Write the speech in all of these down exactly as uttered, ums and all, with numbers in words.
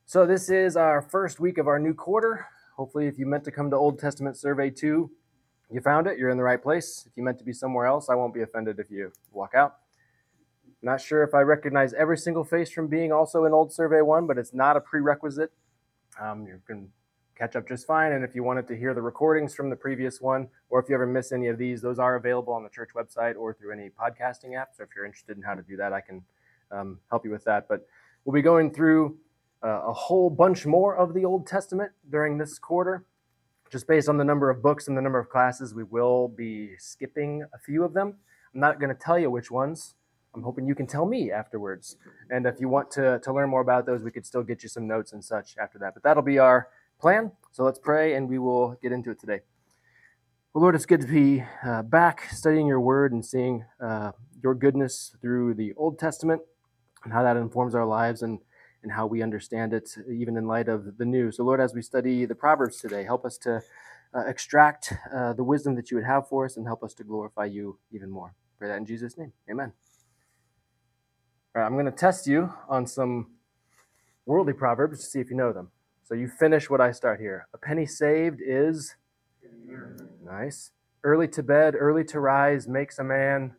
So this is our first week of our new quarter. Hopefully, if you meant to come to Old Testament Survey two, you found it. You're in the right place. If you meant to be somewhere else, I won't be offended if you walk out. Not sure if I recognize every single face from being also in Old Survey one, but it's not a prerequisite. Um, you can catch up just fine. And if you wanted to hear the recordings from the previous one, or if you ever miss any of these, those are available on the church website or through any podcasting app. So if you're interested in how to do that, I can um, help you with that. But we'll be going through uh, a whole bunch more of the Old Testament during this quarter. Just based on the number of books and the number of classes, we will be skipping a few of them. I'm not going to tell you which ones. I'm hoping you can tell me afterwards. And if you want to, to learn more about those, we could still get you some notes and such after that. But that'll be our plan. So let's pray and we will get into it today. Well, Lord, it's good to be uh, back studying your word and seeing uh, your goodness through the Old Testament and how that informs our lives and, and how we understand it, even in light of the new. So, Lord, as we study the Proverbs today, help us to uh, extract uh, the wisdom that you would have for us and help us to glorify you even more. Pray that in Jesus' name. Amen. All right, I'm going to test you on some worldly proverbs to see if you know them. So you finish what I start here. A penny saved is nice. Early to bed, early to rise makes a man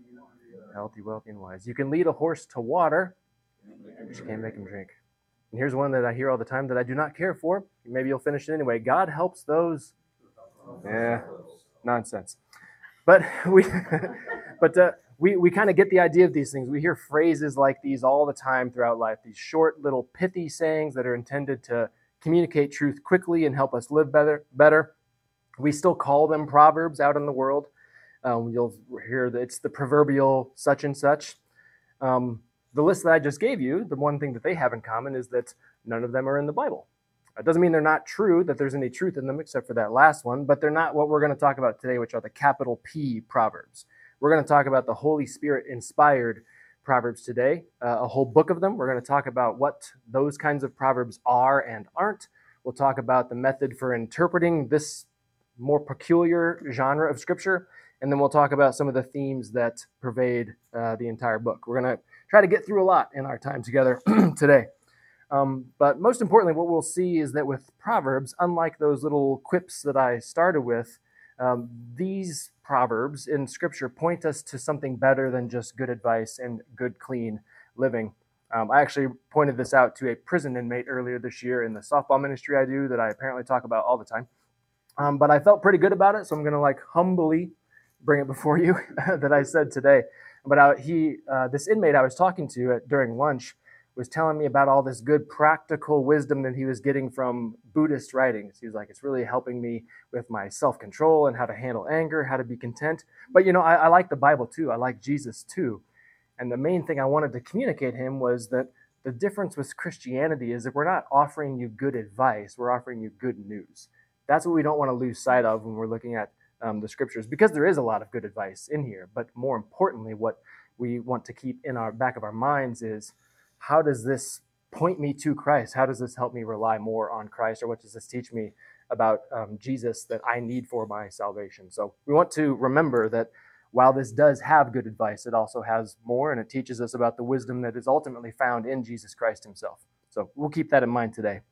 healthy, wealthy, and wise. You can lead a horse to water, but you can't make him drink. And here's one that I hear all the time that I do not care for. Maybe you'll finish it anyway. God helps those. Yeah, nonsense. But we, but uh, we we kind of get the idea of these things. We hear phrases like these all the time throughout life. These short, little, pithy sayings that are intended to communicate truth quickly and help us live better. Better. We still call them proverbs out in the world. Um, you'll hear that it's the proverbial such and such. Um, the list that I just gave you, the one thing that they have in common is that none of them are in the Bible. It doesn't mean they're not true, that there's any truth in them except for that last one, but they're not what we're going to talk about today, which are the capital P Proverbs. We're going to talk about the Holy Spirit inspired Proverbs today, uh, a whole book of them. We're going to talk about what those kinds of Proverbs are and aren't. We'll talk about the method for interpreting this more peculiar genre of Scripture, and then we'll talk about some of the themes that pervade uh, the entire book. We're going to try to get through a lot in our time together today. Um, but most importantly, what we'll see is that with Proverbs, unlike those little quips that I started with, um, these Proverbs in Scripture point us to something better than just good advice and good, clean living. Um, I actually pointed this out to a prison inmate earlier this year in the softball ministry I do that I apparently talk about all the time. Um, but I felt pretty good about it, so I'm going to like humbly bring it before you that I said today. But I, he, uh, this inmate I was talking to at, during lunch was telling me about all this good practical wisdom that he was getting from Buddhist writings. He was like, it's really helping me with my self-control and how to handle anger, how to be content. But, you know, I, I like the Bible too. I like Jesus too. And the main thing I wanted to communicate him was that the difference with Christianity is that we're not offering you good advice. We're offering you good news. That's what we don't want to lose sight of when we're looking at um, the Scriptures, because there is a lot of good advice in here. But more importantly, what we want to keep in our back of our minds is, how does this point me to Christ? How does this help me rely more on Christ? Or what does this teach me about um, Jesus that I need for my salvation? So we want to remember that while this does have good advice, it also has more, and it teaches us about the wisdom that is ultimately found in Jesus Christ himself. So we'll keep that in mind today.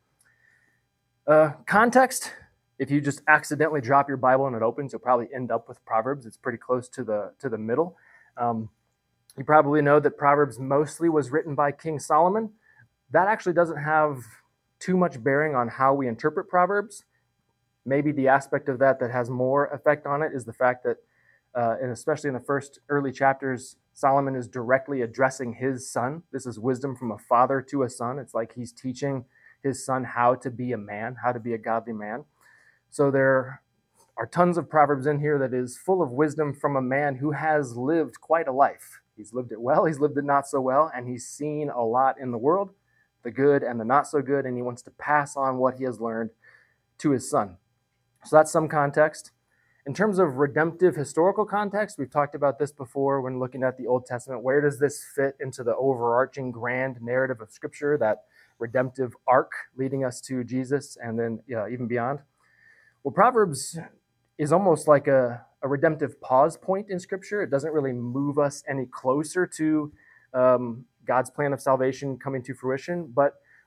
Uh, context, if you just accidentally drop your Bible and it opens, you'll probably end up with Proverbs. It's pretty close to the, to the middle. Um, You probably know that Proverbs mostly was written by King Solomon. That actually doesn't have too much bearing on how we interpret Proverbs. Maybe the aspect of that that has more effect on it is the fact that, uh, and especially in the first early chapters, Solomon is directly addressing his son. This is wisdom from a father to a son. It's like he's teaching his son how to be a man, how to be a godly man. So there are tons of Proverbs in here that is full of wisdom from a man who has lived quite a life. He's lived it well, he's lived it not so well, and he's seen a lot in the world, the good and the not so good, and he wants to pass on what he has learned to his son. So that's some context. In terms of redemptive historical context, we've talked about this before when looking at the Old Testament. Where does this fit into the overarching grand narrative of Scripture, that redemptive arc leading us to Jesus and then yeah, even beyond? Well, Proverbs is almost like a, a redemptive pause point in Scripture. It doesn't really move us any closer to um, God's plan of salvation coming to fruition, but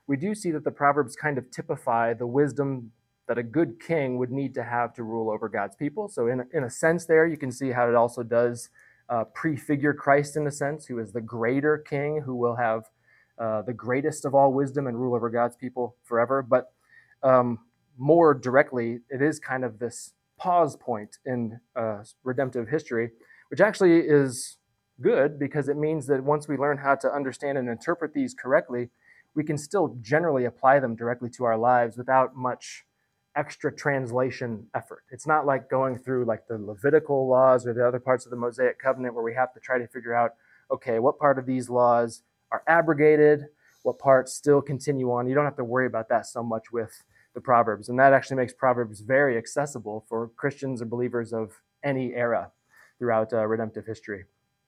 we do see that the Proverbs kind of typify the wisdom that a good king would need to have to rule over God's people. So in, in a sense there, you can see how it also does uh, prefigure Christ in a sense, who is the greater king, who will have uh, the greatest of all wisdom and rule over God's people forever. But um, more directly, it is kind of this pause point in uh, redemptive history, which actually is good because it means that once we learn how to understand and interpret these correctly, we can still generally apply them directly to our lives without much extra translation effort. It's not like going through like the Levitical laws or the other parts of the Mosaic covenant where we have to try to figure out, okay, what part of these laws are abrogated, what parts still continue on. You don't have to worry about that so much with the Proverbs. And that actually makes Proverbs very accessible for Christians or believers of any era throughout uh, redemptive history.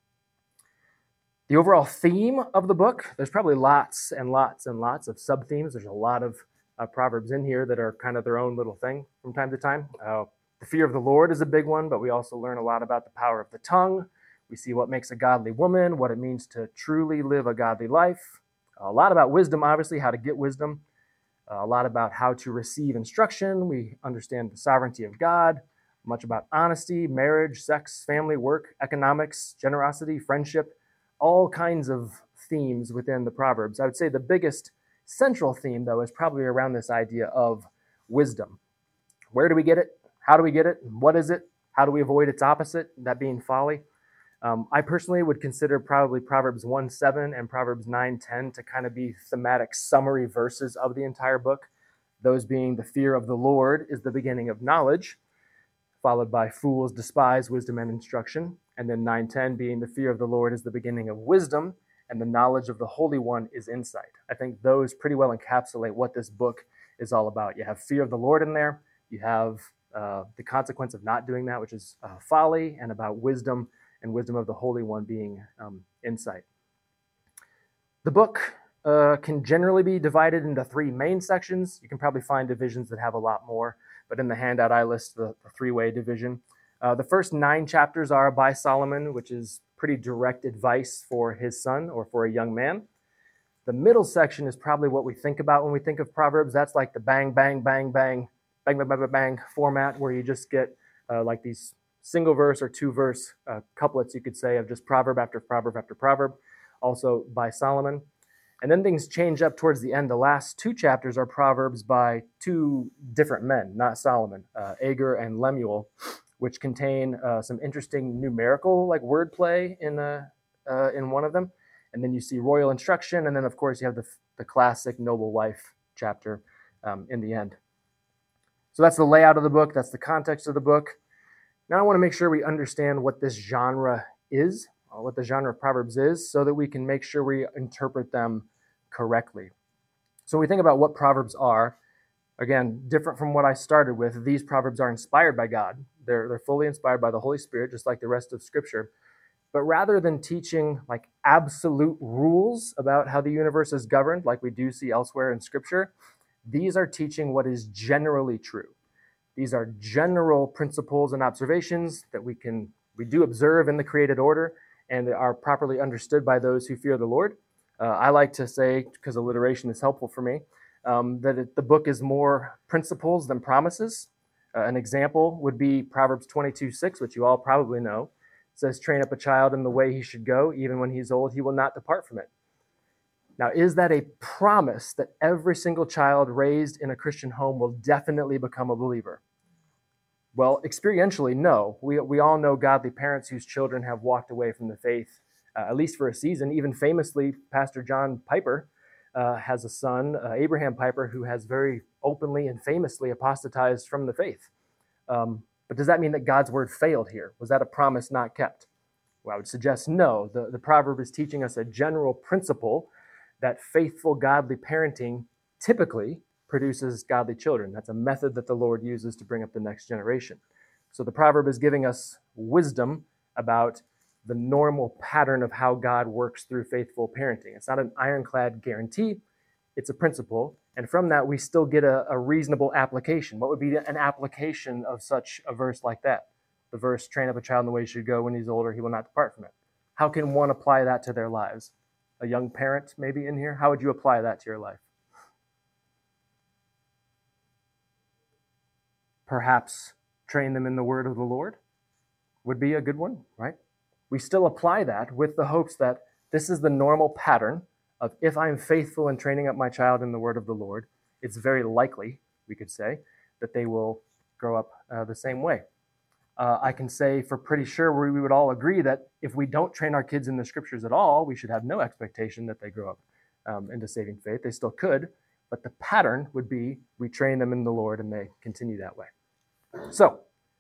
The overall theme of the book, there's probably lots and lots and lots of sub-themes. There's a lot of uh, Proverbs in here that are kind of their own little thing from time to time. Uh, the fear of the Lord is a big one, but we also learn a lot about the power of the tongue. We see what makes a godly woman, what it means to truly live a godly life. A lot about wisdom, obviously, how to get wisdom. Uh, a lot about how to receive instruction. We understand the sovereignty of God. Much about honesty, marriage, sex, family, work, economics, generosity, friendship. All kinds of themes within the Proverbs. I would say the biggest central theme, though, is probably around this idea of wisdom. Where do we get it? How do we get it? What is it? How do we avoid its opposite, that being folly? Um, I personally would consider probably Proverbs one seven and Proverbs nine ten to kind of be thematic summary verses of the entire book. Those being the fear of the Lord is the beginning of knowledge, followed by fools despise wisdom and instruction. And then nine ten being the fear of the Lord is the beginning of wisdom, and the knowledge of the Holy One is insight. I think those pretty well encapsulate what this book is all about. You have fear of the Lord in there. You have uh, the consequence of not doing that, which is uh, folly, and about wisdom, and wisdom of the Holy One being um, insight. The book uh, can generally be divided into three main sections. You can probably find divisions that have a lot more, but in the handout I list the, the three-way division. Uh, the first nine chapters are by Solomon, which is pretty direct advice for his son or for a young man. The middle section is probably what we think about when we think of Proverbs. That's like the bang, bang, bang, bang, bang, bang, bang, bang, bang format where you just get uh, like these single verse or two verse uh, couplets, you could say, of just proverb after proverb after proverb, also by Solomon. And then things change up towards the end. The last two chapters are proverbs by two different men, not Solomon, uh, Agur and Lemuel, which contain uh, some interesting numerical like wordplay in uh, uh, in one of them. And then you see royal instruction, and then of course you have the, the classic noble wife chapter um, in the end. So that's the layout of the book. That's the context of the book. Now I want to make sure we understand what this genre is, uh, what the genre of Proverbs is, so that we can make sure we interpret them correctly. So when we think about what Proverbs are, again, different from what I started with, these Proverbs are inspired by God. They're, they're fully inspired by the Holy Spirit, just like the rest of Scripture. But rather than teaching like absolute rules about how the universe is governed, like we do see elsewhere in Scripture, these are teaching what is generally true. These are general principles and observations that we can we do observe in the created order and are properly understood by those who fear the Lord. Uh, I like to say, because alliteration is helpful for me, um, that it, the book is more principles than promises. Uh, an example would be Proverbs twenty-two six, which you all probably know. It says, train up a child in the way he should go, even when he's old, he will not depart from it. Now, is that a promise that every single child raised in a Christian home will definitely become a believer? Well, experientially, no. We, we all know godly parents whose children have walked away from the faith, uh, at least for a season. Even famously, Pastor John Piper uh, has a son, uh, Abraham Piper, who has very openly and famously apostatized from the faith. Um, but does that mean that God's word failed here? Was that a promise not kept? Well, I would suggest no. The, the proverb is teaching us a general principle that faithful, godly parenting typically produces godly children. That's a method that the Lord uses to bring up the next generation. So the proverb is giving us wisdom about the normal pattern of how God works through faithful parenting. It's not an ironclad guarantee, it's a principle. And from that, we still get a, a reasonable application. What would be an application of such a verse like that? The verse, train up a child in the way he should go, when he's older, he will not depart from it. How can one apply that to their lives? A young parent maybe in here, how would you apply that to your life? perhaps train them in the word of the Lord would be a good one, right? We still apply that with the hopes that this is the normal pattern of if I'm faithful in training up my child in the word of the Lord, it's very likely, we could say, that they will grow up uh, the same way. Uh, I can say for pretty sure we, we would all agree that if we don't train our kids in the scriptures at all, we should have no expectation that they grow up um, into saving faith. They still could, but the pattern would be we train them in the Lord and they continue that way. So,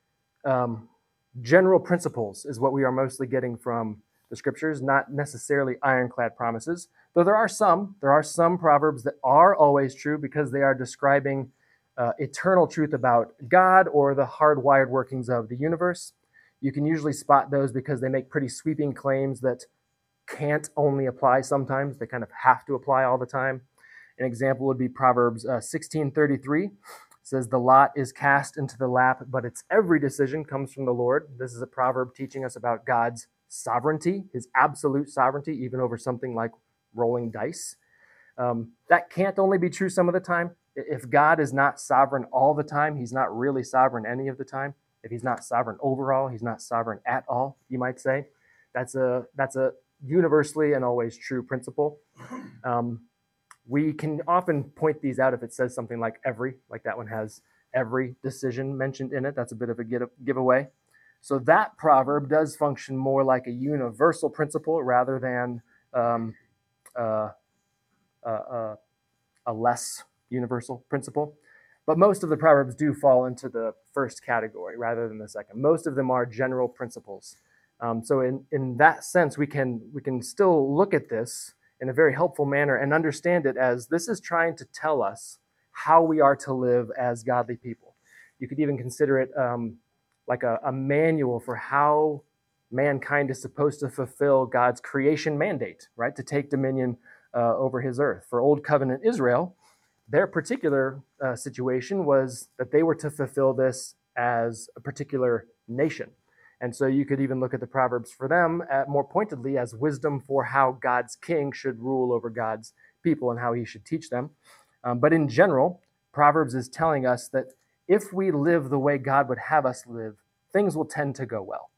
um, general principles is what we are mostly getting from the scriptures, not necessarily ironclad promises, though there are some. There are some proverbs that are always true because they are describing uh, eternal truth about God or the hardwired workings of the universe. You can usually spot those because they make pretty sweeping claims that can't only apply sometimes. They kind of have to apply all the time. An example would be Proverbs uh, sixteen thirty-three. It says, the lot is cast into the lap, but its every decision comes from the Lord. This is a proverb teaching us about God's sovereignty, his absolute sovereignty, even over something like rolling dice. Um, that can't only be true some of the time. If God is not sovereign all the time, he's not really sovereign any of the time. If he's not sovereign overall, he's not sovereign at all, you might say. That's a that's a universally and always true principle. Um, we can often point these out if it says something like every, like that one has every decision mentioned in it. That's a bit of a giveaway. So that proverb does function more like a universal principle rather than um, uh, uh, uh, a less universal principle. But most of the proverbs do fall into the first category rather than the second. Most of them are general principles. Um, so in, in that sense, we can we can still look at this in a very helpful manner and understand it as this is trying to tell us how we are to live as godly people. You could even consider it um, like a, a manual for how mankind is supposed to fulfill God's creation mandate, right? To take dominion uh, over his earth. For Old Covenant Israel, their particular uh, situation was that they were to fulfill this as a particular nation. And so you could even look at the Proverbs for them at more pointedly as wisdom for how God's king should rule over God's people and how he should teach them. Um, but in general, Proverbs is telling us that if we live the way God would have us live, things will tend to go well.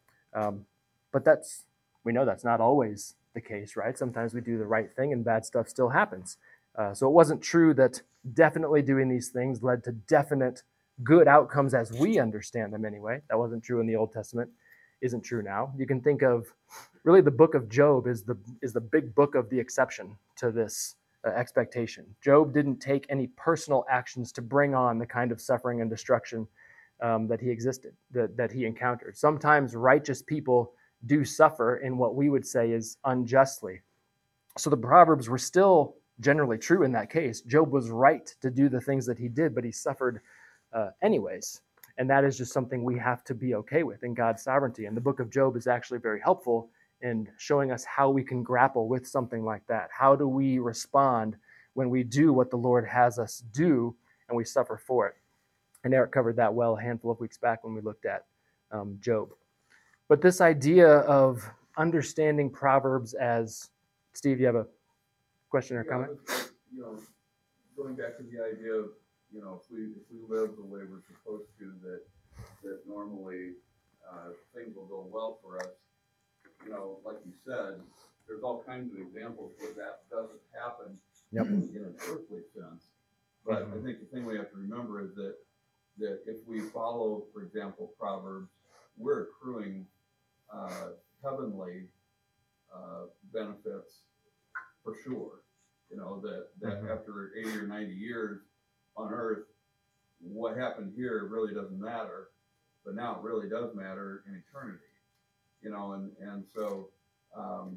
Um, but that's, we know that's not always the case, right? Sometimes we do the right thing and bad stuff still happens. Uh, so it wasn't true that definitely doing these things led to definite good outcomes as we understand them anyway. That wasn't true in the Old Testament, isn't true now. You can think of really the book of Job is the is the big book of the exception to this uh, expectation. Job didn't take any personal actions to bring on the kind of suffering and destruction um, that he existed, that, that he encountered. Sometimes righteous people do suffer in what we would say is unjustly. So the Proverbs were still generally true in that case. Job was right to do the things that he did, but he suffered uh, anyways. And that is just something we have to be okay with in God's sovereignty. And the book of Job is actually very helpful in showing us how we can grapple with something like that. How do we respond when we do what the Lord has us do and we suffer for it? And Eric covered that well a handful of weeks back when we looked at um, Job. But this idea of understanding Proverbs as, Steve, you have a question or yeah, comment? was, you know, going back to the idea of, you know, if we if we live the way we're supposed to, that that normally uh, things will go well for us. You know, like you said, there's all kinds of examples where that doesn't happen Yep. in an earthly sense. But Mm-hmm. I think the thing we have to remember is that that if we follow, for example, Proverbs, we're accruing uh, heavenly uh, benefits for sure. You know, that, that mm-hmm. after eighty or ninety years on earth, what happened here really doesn't matter, but now it really does matter in eternity. You know, and, and so um,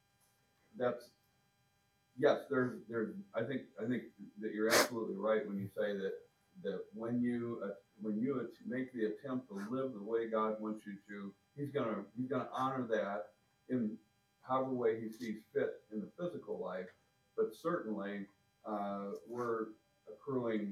that's, yes, there's, there's, I think, I think that you're absolutely right when you say that, that when you, uh, when you make the attempt to live the way God wants you to, he's going to, he's going to honor that in however way he sees fit in the physical life. But certainly, uh, we're accruing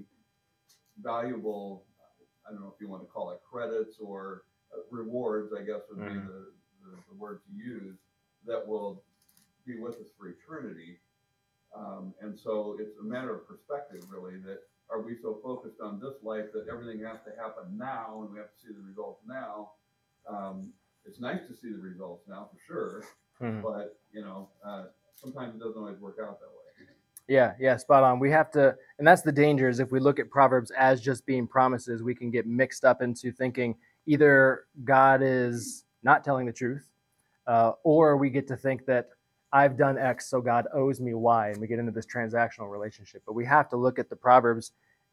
valuable, I don't know if you want to call it credits or uh, rewards, I guess would mm-hmm. be the, the, the word to use, that will be with us for eternity. Um, and so it's a matter of perspective, really, that, are we so focused on this life that everything has to happen now and we have to see the results now? Um, it's nice to see the results now for sure, Mhm. but you know, uh, sometimes it doesn't always work out that way. Yeah, yeah, spot on. We have to, and that's the danger is if we look at Proverbs as just being promises, we can get mixed up into thinking either God is not telling the truth, uh, or we get to think that I've done X, so God owes me Y, and we get into this transactional relationship. But we have to look at the Proverbs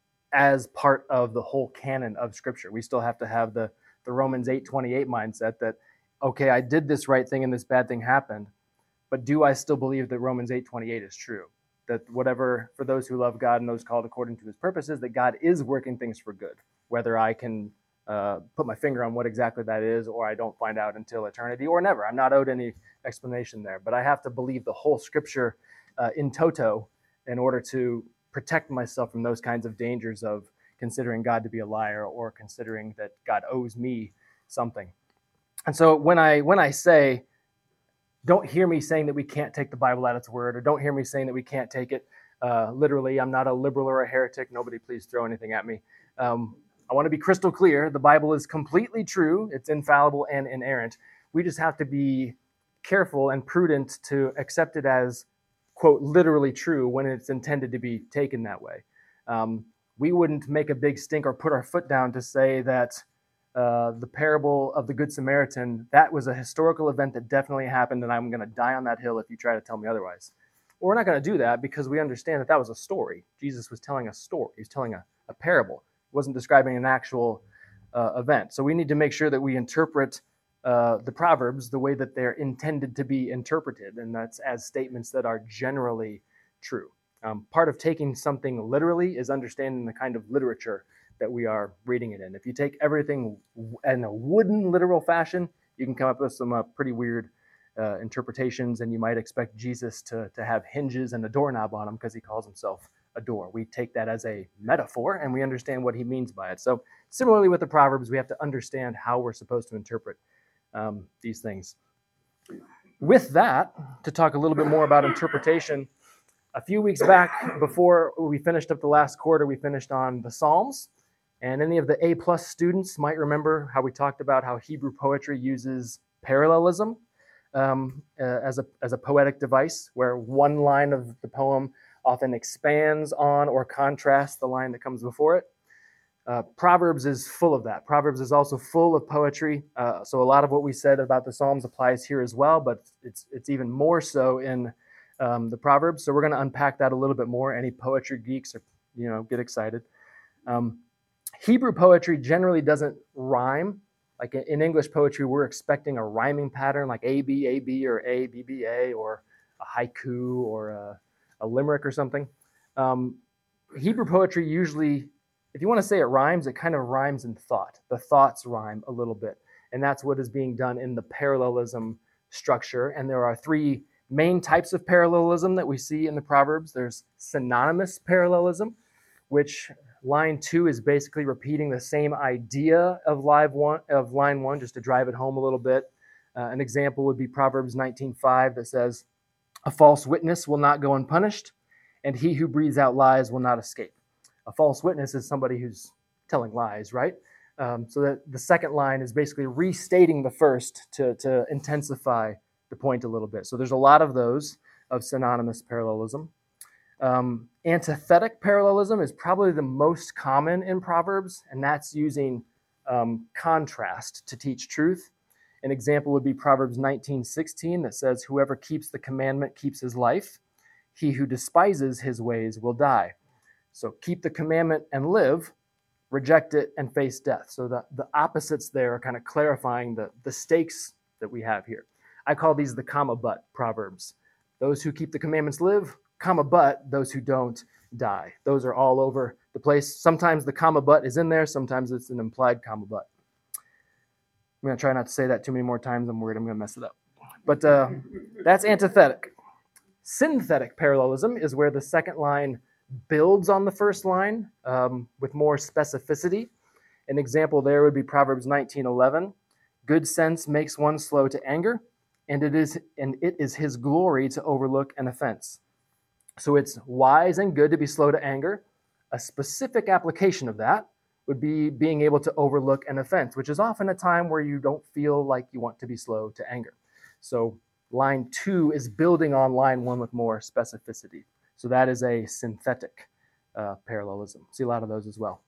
as part of the whole canon of Scripture. We still have to have the the Romans eight twenty-eight mindset that, okay, I did this right thing and this bad thing happened, but do I still believe that Romans eight twenty-eight is true? That whatever, for those who love God and those called according to his purposes, that God is working things for good. Whether I can uh, put my finger on what exactly that is, or I don't find out until eternity, or never. I'm not owed any explanation there. But I have to believe the whole Scripture uh, in toto in order to protect myself from those kinds of dangers of considering God to be a liar or considering that God owes me something. And so when I when I say, don't hear me saying that we can't take the Bible at its word, or don't hear me saying that we can't take it uh, literally. I'm not a liberal or a heretic. Nobody please throw anything at me. Um, I want to be crystal clear. The Bible is completely true. It's infallible and inerrant. We just have to be careful and prudent to accept it as, quote, literally true when it's intended to be taken that way. Um, we wouldn't make a big stink or put our foot down to say that uh, the parable of the Good Samaritan, that was a historical event that definitely happened, and I'm going to die on that hill if you try to tell me otherwise. Well, we're not going to do that because we understand that that was a story. Jesus was telling a story. He was telling a, a parable. He wasn't describing an actual uh, event. So we need to make sure that we interpret uh, the Proverbs the way that they're intended to be interpreted, and that's as statements that are generally true. Um, part of taking something literally is understanding the kind of literature that we are reading it in. If you take everything in a wooden literal fashion, you can come up with some uh, pretty weird uh, interpretations, and you might expect Jesus to, to have hinges and a doorknob on him because he calls himself a door. We take that as a metaphor, and we understand what he means by it. So similarly with the Proverbs, we have to understand how we're supposed to interpret um, these things. With that, to talk a little bit more about interpretation, a few weeks back, before we finished up the last quarter, we finished on the Psalms. And any of the A-plus students might remember how we talked about how Hebrew poetry uses parallelism um, uh, as, a, as a poetic device, where one line of the poem often expands on or contrasts the line that comes before it. Uh, Proverbs is full of that. Proverbs is also full of poetry. Uh, so a lot of what we said about the Psalms applies here as well, but it's, it's even more so in um, the Proverbs. So we're going to unpack that a little bit more. Any poetry geeks, are, you know, get excited. Um, Hebrew poetry generally doesn't rhyme. Like in English poetry, we're expecting a rhyming pattern like A, B, A, B, or A, B, B, A, or a haiku or a, a limerick or something. Um, Hebrew poetry usually, if you want to say it rhymes, it kind of rhymes in thought. The thoughts rhyme a little bit. And that's what is being done in the parallelism structure. And there are three main types of parallelism that we see in the Proverbs. There's synonymous parallelism, which line two is basically repeating the same idea of, live one, of line one, just to drive it home a little bit. Uh, an example would be Proverbs nineteen five that says, "A false witness will not go unpunished, and he who breathes out lies will not escape." A false witness is somebody who's telling lies, right? Um, so that the second line is basically restating the first to, to intensify the point a little bit. So there's a lot of those of synonymous parallelism. Um, antithetic parallelism is probably the most common in Proverbs, and that's using um, contrast to teach truth. An example would be Proverbs nineteen sixteen that says, "Whoever keeps the commandment keeps his life. He who despises his ways will die." So keep the commandment and live, reject it and face death. So the, the opposites there are kind of clarifying the, the stakes that we have here. I call these the comma but Proverbs. Those who keep the commandments live, comma but those who don't die. Those are all over the place. Sometimes the comma but is in there. Sometimes it's an implied comma but. I'm going to try not to say that too many more times. I'm worried I'm going to mess it up. But uh, that's antithetic. Synthetic parallelism is where the second line builds on the first line um, with more specificity. An example there would be Proverbs nineteen eleven. "Good sense makes one slow to anger, and it is and it is his glory to overlook an offense." So it's wise and good to be slow to anger. A specific application of that would be being able to overlook an offense, which is often a time where you don't feel like you want to be slow to anger. So line two is building on line one with more specificity. So that is a synthetic uh, parallelism. See a lot of those as well.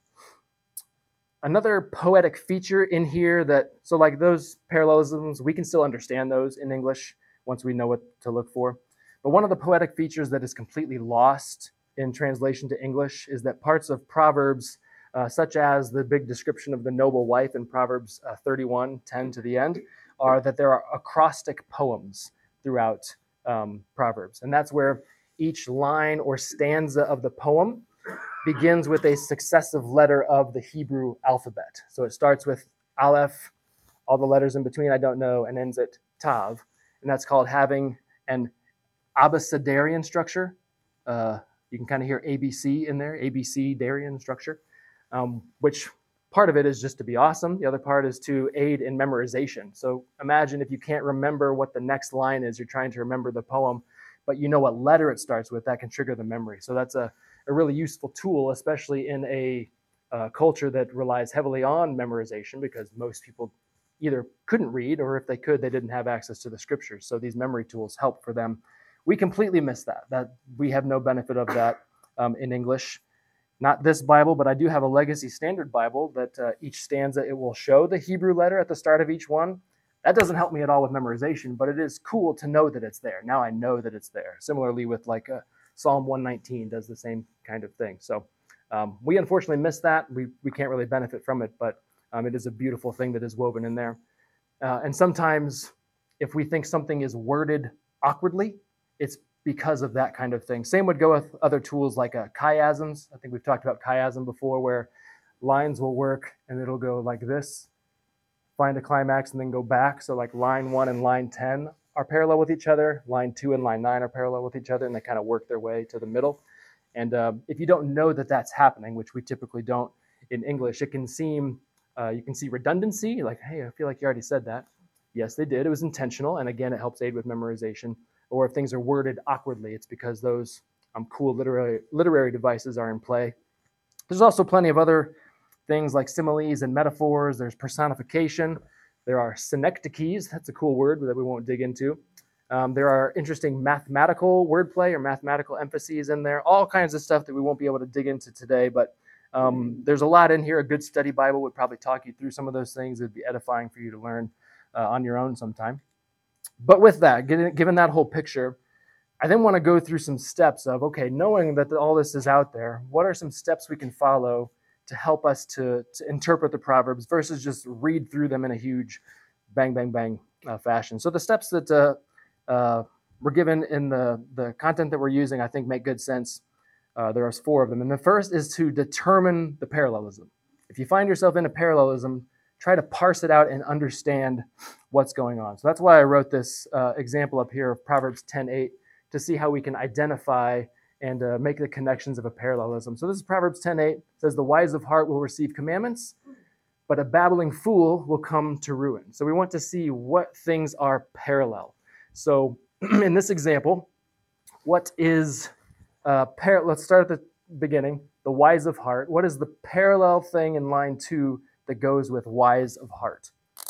Another poetic feature in here that, so like those parallelisms, we can still understand those in English once we know what to look for. But one of the poetic features that is completely lost in translation to English is that parts of Proverbs, uh, such as the big description of the noble wife in Proverbs uh, thirty-one, ten to the end, are that there are acrostic poems throughout um, Proverbs. And that's where each line or stanza of the poem begins with a successive letter of the Hebrew alphabet. So it starts with Aleph, all the letters in between I don't know, and ends at Tav. And that's called having an abecedarian structure. Uh, you can kind of hear A B C in there, A B C Darian structure, um, which part of it is just to be awesome. The other part is to aid in memorization. So imagine if you can't remember what the next line is, you're trying to remember the poem, but you know what letter it starts with, that can trigger the memory. So that's a, a really useful tool, especially in a uh, culture that relies heavily on memorization, because most people either couldn't read, or if they could, they didn't have access to the scriptures. So these memory tools help for them. We completely miss that. That we have no benefit of that um, in English. Not this Bible, but I do have a Legacy Standard Bible that uh, each stanza, it will show the Hebrew letter at the start of each one. That doesn't help me at all with memorization, but it is cool to know that it's there. Now I know that it's there. Similarly with like a Psalm one nineteen does the same kind of thing. So um, we unfortunately miss that. We, we can't really benefit from it, but um, it is a beautiful thing that is woven in there. Uh, and sometimes if we think something is worded awkwardly, it's because of that kind of thing. Same would go with other tools like uh, chiasms. I think we've talked about chiasm before, where lines will work and it'll go like this, find a climax and then go back. So like line one and line ten are parallel with each other. Line two and line nine are parallel with each other, and they kind of work their way to the middle. And uh, if you don't know that that's happening, which we typically don't in English, it can seem, uh, you can see redundancy, like, hey, I feel like you already said that. Yes, they did. It was intentional. And again, it helps aid with memorization. Or if things are worded awkwardly, it's because those um, cool literary, literary devices are in play. There's also plenty of other things like similes and metaphors. There's personification. There are synecdoches. That's a cool word that we won't dig into. Um, there are interesting mathematical wordplay or mathematical emphases in there. All kinds of stuff that we won't be able to dig into today. But um, there's a lot in here. A good study Bible would probably talk you through some of those things. It'd be edifying for you to learn uh, on your own sometime. But with that, given that whole picture, I then want to go through some steps of, okay, knowing that all this is out there, what are some steps we can follow to help us to, to interpret the Proverbs versus just read through them in a huge bang, bang, bang uh, fashion. So the steps that uh, uh, were given in the, the content that we're using, I think make good sense. Uh, there are four of them. And the first is to determine the parallelism. If you find yourself in a parallelism, try to parse it out and understand what's going on. So that's why I wrote this uh, example up here of Proverbs ten eight, to see how we can identify and uh, make the connections of a parallelism. So this is Proverbs ten eight. It says, the wise of heart will receive commandments, but a babbling fool will come to ruin. So we want to see what things are parallel. So in this example, what is, uh, par- let's start at the beginning, the wise of heart. What is the parallel thing in line two that goes with wise of heart?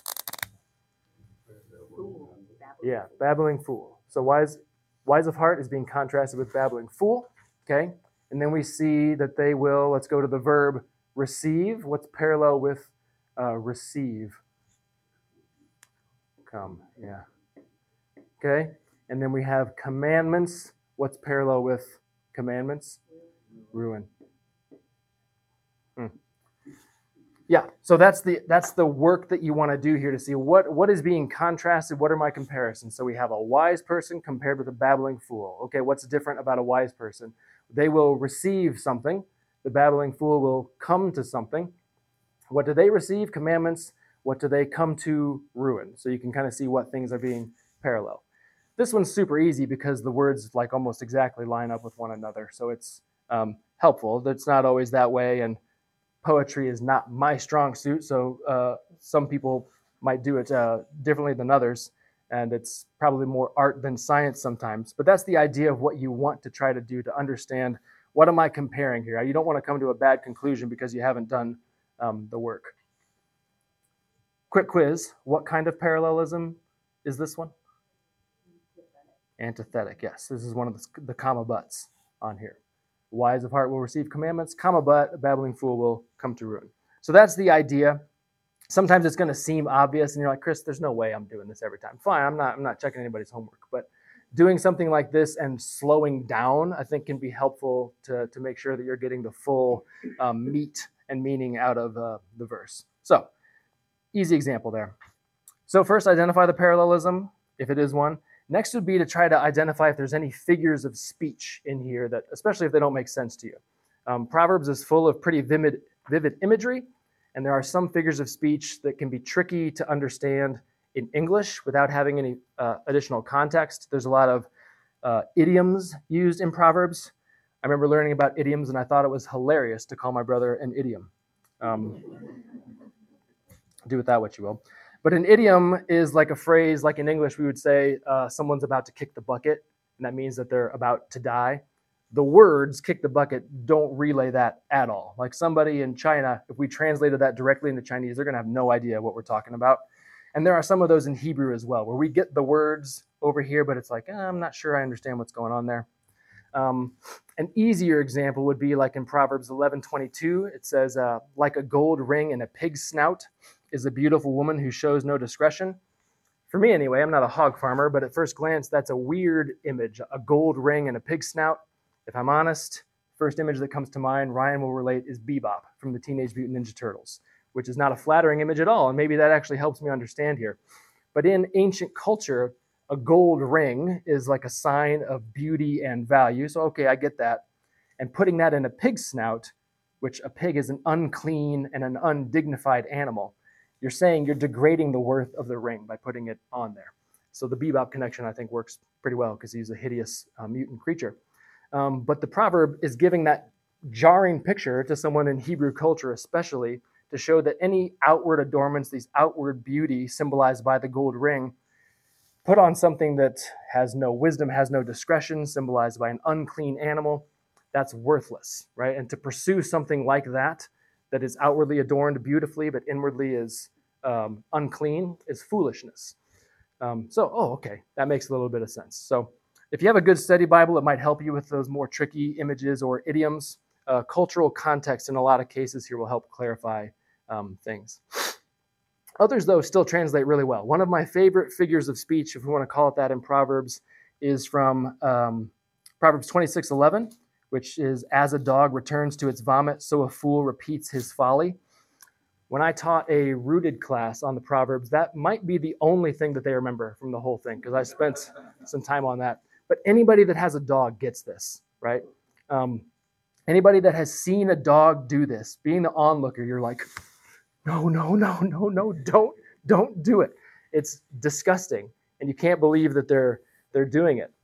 Fool. Yeah, babbling fool. So wise wise of heart is being contrasted with babbling fool. Okay, and then we see that they will, let's go to the verb receive. What's parallel with uh, receive? Come, yeah. Okay, and then we have commandments. What's parallel with commandments? Ruin. Hmm. Yeah, so that's the that's the work that you want to do here to see what, what is being contrasted, what are my comparisons. So we have a wise person compared with a babbling fool. Okay, what's different about a wise person? They will receive something. The babbling fool will come to something. What do they receive? Commandments. What do they come to? Ruin. So you can kind of see what things are being parallel. This one's super easy because the words like almost exactly line up with one another. So it's um, helpful. That's not always that way, and poetry is not my strong suit, so uh, some people might do it uh, differently than others, and it's probably more art than science sometimes. But that's the idea of what you want to try to do to understand what am I comparing here? You don't want to come to a bad conclusion because you haven't done um, the work. Quick quiz. What kind of parallelism is this one? Antithetic, yes. This is one of the, the comma buts on here. Wise of heart will receive commandments, comma but, a babbling fool will come to ruin. So that's the idea. Sometimes it's going to seem obvious, and you're like, Chris, there's no way I'm doing this every time. Fine, I'm not, I'm not checking anybody's homework, but doing something like this and slowing down, I think, can be helpful to, to make sure that you're getting the full um, meat and meaning out of uh, the verse. So, easy example there. So first, identify the parallelism, if it is one. Next would be to try to identify if there's any figures of speech in here, that, especially if they don't make sense to you. Um, Proverbs is full of pretty vivid, vivid imagery, and there are some figures of speech that can be tricky to understand in English without having any uh, additional context. There's a lot of uh, idioms used in Proverbs. I remember learning about idioms, and I thought it was hilarious to call my brother an idiom. Um, do with that what you will. But an idiom is like a phrase, like in English, we would say uh, someone's about to kick the bucket, and that means that they're about to die. The words kick the bucket don't relay that at all. Like somebody in China, if we translated that directly into Chinese, they're going to have no idea what we're talking about. And there are some of those in Hebrew as well, where we get the words over here, but it's like, eh, I'm not sure I understand what's going on there. Um, an easier example would be like in Proverbs eleven twenty-two. It says, uh, like a gold ring in a pig's snout is a beautiful woman who shows no discretion. For me anyway, I'm not a hog farmer, but at first glance, that's a weird image, a gold ring and a pig snout. If I'm honest, first image that comes to mind, Ryan will relate, is Bebop from the Teenage Mutant Ninja Turtles, which is not a flattering image at all, and maybe that actually helps me understand here. But in ancient culture, a gold ring is like a sign of beauty and value, so okay, I get that. And putting that in a pig's snout, which a pig is an unclean and an undignified animal, you're saying you're degrading the worth of the ring by putting it on there. So the Bebop connection, I think, works pretty well because he's a hideous uh, mutant creature. Um, but the proverb is giving that jarring picture to someone in Hebrew culture especially to show that any outward adornments, these outward beauty symbolized by the gold ring, put on something that has no wisdom, has no discretion, symbolized by an unclean animal, that's worthless, right? And to pursue something like that, that is outwardly adorned beautifully, but inwardly is um, unclean, is foolishness. Um, so, oh, okay, that makes a little bit of sense. So if you have a good study Bible, it might help you with those more tricky images or idioms. Uh, cultural context in a lot of cases here will help clarify um, things. Others, though, still translate really well. One of my favorite figures of speech, if we want to call it that in Proverbs, is from um, Proverbs twenty-six eleven, which is, as a dog returns to its vomit, so a fool repeats his folly. When I taught a rooted class on the Proverbs, that might be the only thing that they remember from the whole thing, because I spent some time on that. But anybody that has a dog gets this, right? Um, anybody that has seen a dog do this, being the onlooker, you're like, no, no, no, no, no, don't, don't do it. It's disgusting, and you can't believe that they're they're doing it.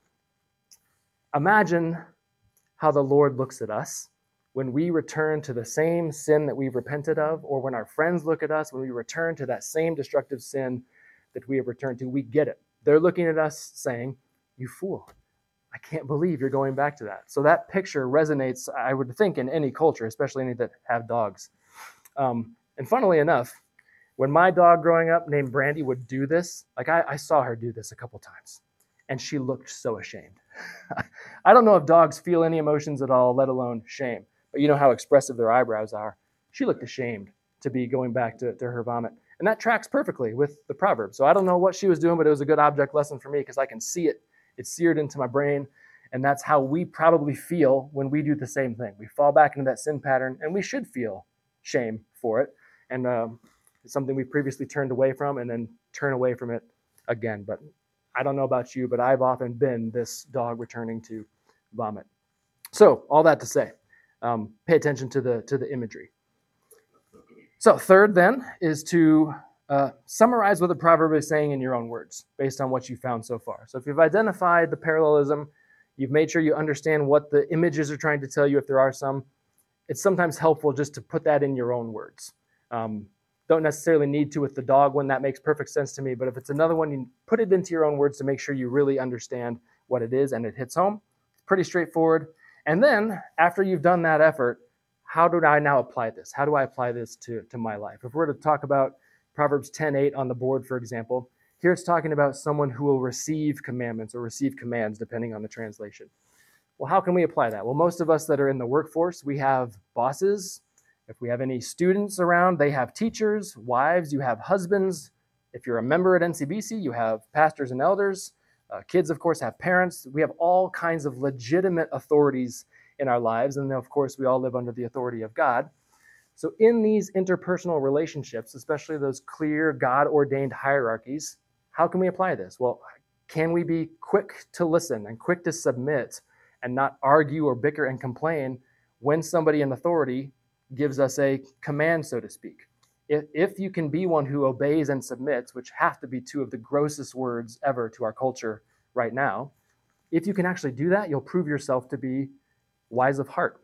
Imagine how the Lord looks at us when we return to the same sin that we've repented of, or when our friends look at us, when we return to that same destructive sin that we have returned to. We get it. They're looking at us saying, you fool. I can't believe you're going back to that. So that picture resonates, I would think, in any culture, especially any that have dogs. Um, and funnily enough, when my dog growing up named Brandy would do this, like I, I saw her do this a couple times, and she looked so ashamed. I don't know if dogs feel any emotions at all, let alone shame. But you know how expressive their eyebrows are. She looked ashamed to be going back to, to her vomit. And that tracks perfectly with the proverb. So I don't know what she was doing, but it was a good object lesson for me because I can see it. It's seared into my brain. And that's how we probably feel when we do the same thing. We fall back into that sin pattern, and we should feel shame for it. And um, it's something we previously turned away from and then turn away from it again. But I don't know about you, but I've often been this dog returning to vomit. So all that to say, um, pay attention to the to the imagery. So third then is to uh, summarize what the proverb is saying in your own words based on what you found so far. So if you've identified the parallelism, you've made sure you understand what the images are trying to tell you if there are some, it's sometimes helpful just to put that in your own words. Um, don't necessarily need to with the dog one. That makes perfect sense to me. But if it's another one, you put it into your own words to make sure you really understand what it is and it hits home. It's pretty straightforward. And then after you've done that effort, how do I now apply this? How do I apply this to, to my life? If we're to talk about Proverbs ten eight on the board, for example, here it's talking about someone who will receive commandments or receive commands, depending on the translation. Well, how can we apply that? Well, most of us that are in the workforce, we have bosses. If we have any students around, they have teachers, wives, you have husbands. If you're a member at N C B C, you have pastors and elders. Uh, kids, of course, have parents. We have all kinds of legitimate authorities in our lives. And then, of course, we all live under the authority of God. So in these interpersonal relationships, especially those clear God-ordained hierarchies, how can we apply this? Well, can we be quick to listen and quick to submit and not argue or bicker and complain when somebody in authority gives us a command, so to speak? If, if you can be one who obeys and submits, which have to be two of the grossest words ever to our culture right now, if you can actually do that, you'll prove yourself to be wise of heart.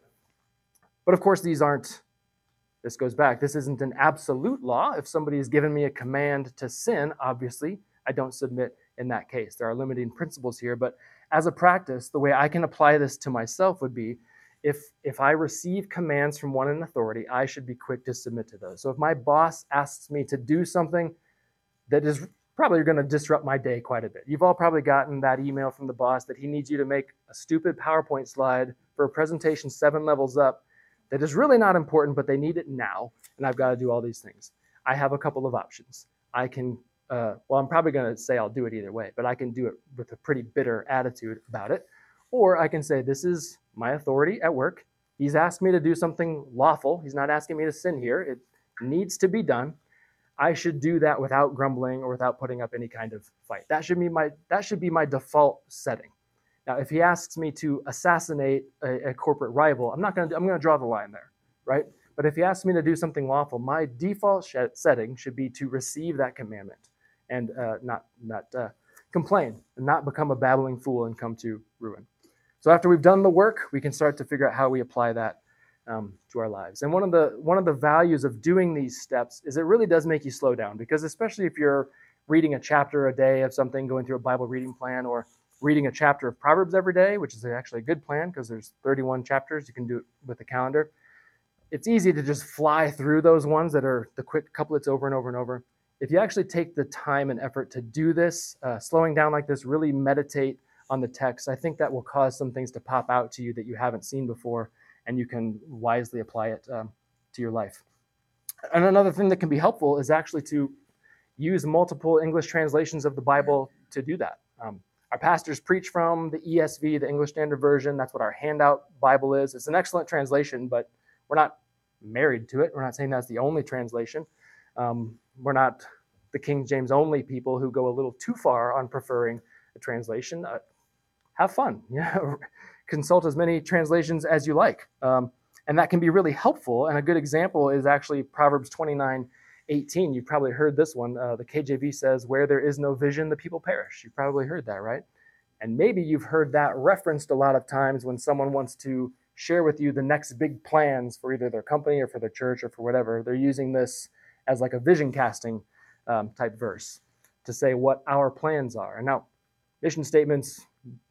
But of course, these aren't, this goes back, this isn't an absolute law. If somebody has given me a command to sin, obviously, I don't submit in that case. There are limiting principles here, but as a practice, the way I can apply this to myself would be, if if I receive commands from one in authority, I should be quick to submit to those. So if my boss asks me to do something that is probably going to disrupt my day quite a bit. You've all probably gotten that email from the boss that he needs you to make a stupid PowerPoint slide for a presentation seven levels up that is really not important, but they need it now, and I've got to do all these things. I have a couple of options. I can, uh, well, I'm probably going to say I'll do it either way, but I can do it with a pretty bitter attitude about it. Or I can say, this is my authority at work. He's asked me to do something lawful. He's not asking me to sin here. It needs to be done. I should do that without grumbling or without putting up any kind of fight. That should be my, that should be my default setting. Now, if he asks me to assassinate a, a corporate rival, I'm not going to, I'm going to draw the line there, right? But if he asks me to do something lawful, my default sh- setting should be to receive that commandment and uh, not, not uh, complain and not become a babbling fool and come to ruin. So after we've done the work, we can start to figure out how we apply that um, to our lives. And one of the one of the values of doing these steps is it really does make you slow down, because especially if you're reading a chapter a day of something, going through a Bible reading plan, or reading a chapter of Proverbs every day, which is actually a good plan because there's thirty-one chapters. You can do it with a calendar. It's easy to just fly through those ones that are the quick couplets over and over and over. If you actually take the time and effort to do this, uh, slowing down like this, really meditate on the text, I think that will cause some things to pop out to you that you haven't seen before, and you can wisely apply it um, to your life. And another thing that can be helpful is actually to use multiple English translations of the Bible to do that. Um, our pastors preach from the E S V, the English Standard Version. That's what our handout Bible is. It's an excellent translation, but we're not married to it. We're not saying that's the only translation. Um, we're not the King James only people who go a little too far on preferring a translation. Uh, have fun. Yeah, consult as many translations as you like. Um, and that can be really helpful. And a good example is actually Proverbs twenty-nine eighteen. You've probably heard this one. Uh, the K J V says, where there is no vision, the people perish. You've probably heard that, right? And maybe you've heard that referenced a lot of times when someone wants to share with you the next big plans for either their company or for their church or for whatever. They're using this as like a vision casting um, type verse to say what our plans are. And now, mission statements,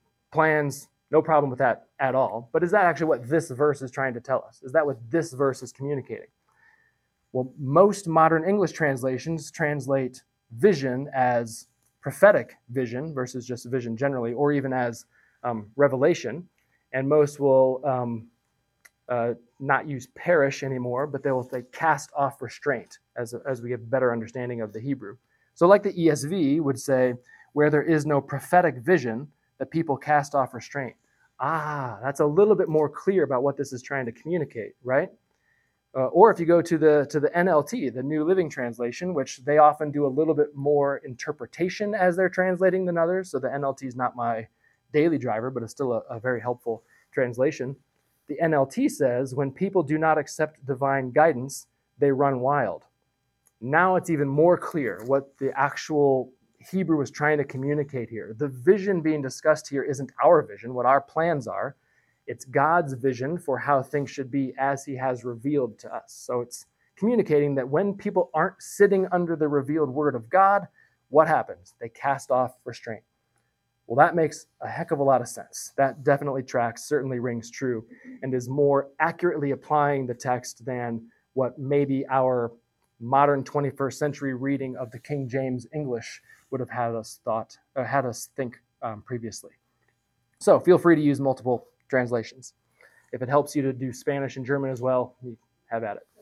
plans, no problem with that at all. But is that actually what this verse is trying to tell us? Is that what this verse is communicating? Well, most modern English translations translate vision as prophetic vision versus just vision generally, or even as um, revelation. And most will um, uh, not use perish anymore, but they will say cast off restraint as, as we get a better understanding of the Hebrew. So like the E S V would say, where there is no prophetic vision, the people cast off restraint. Ah, that's a little bit more clear about what this is trying to communicate, right? Uh, or if you go to the to the N L T, the New Living Translation, which they often do a little bit more interpretation as they're translating than others. So the N L T is not my daily driver, but it's still a, a very helpful translation. The N L T says, when people do not accept divine guidance, they run wild. Now it's even more clear what the actual Hebrew is trying to communicate here. The vision being discussed here isn't our vision, what our plans are. It's God's vision for how things should be as he has revealed to us. So it's communicating that when people aren't sitting under the revealed word of God, what happens? They cast off restraint. Well, that makes a heck of a lot of sense. That definitely tracks, certainly rings true, and is more accurately applying the text than what maybe our modern twenty-first century reading of the King James English would have had us thought, or had us think um, previously. So feel free to use multiple translations. If it helps you to do Spanish and German as well, you have at it.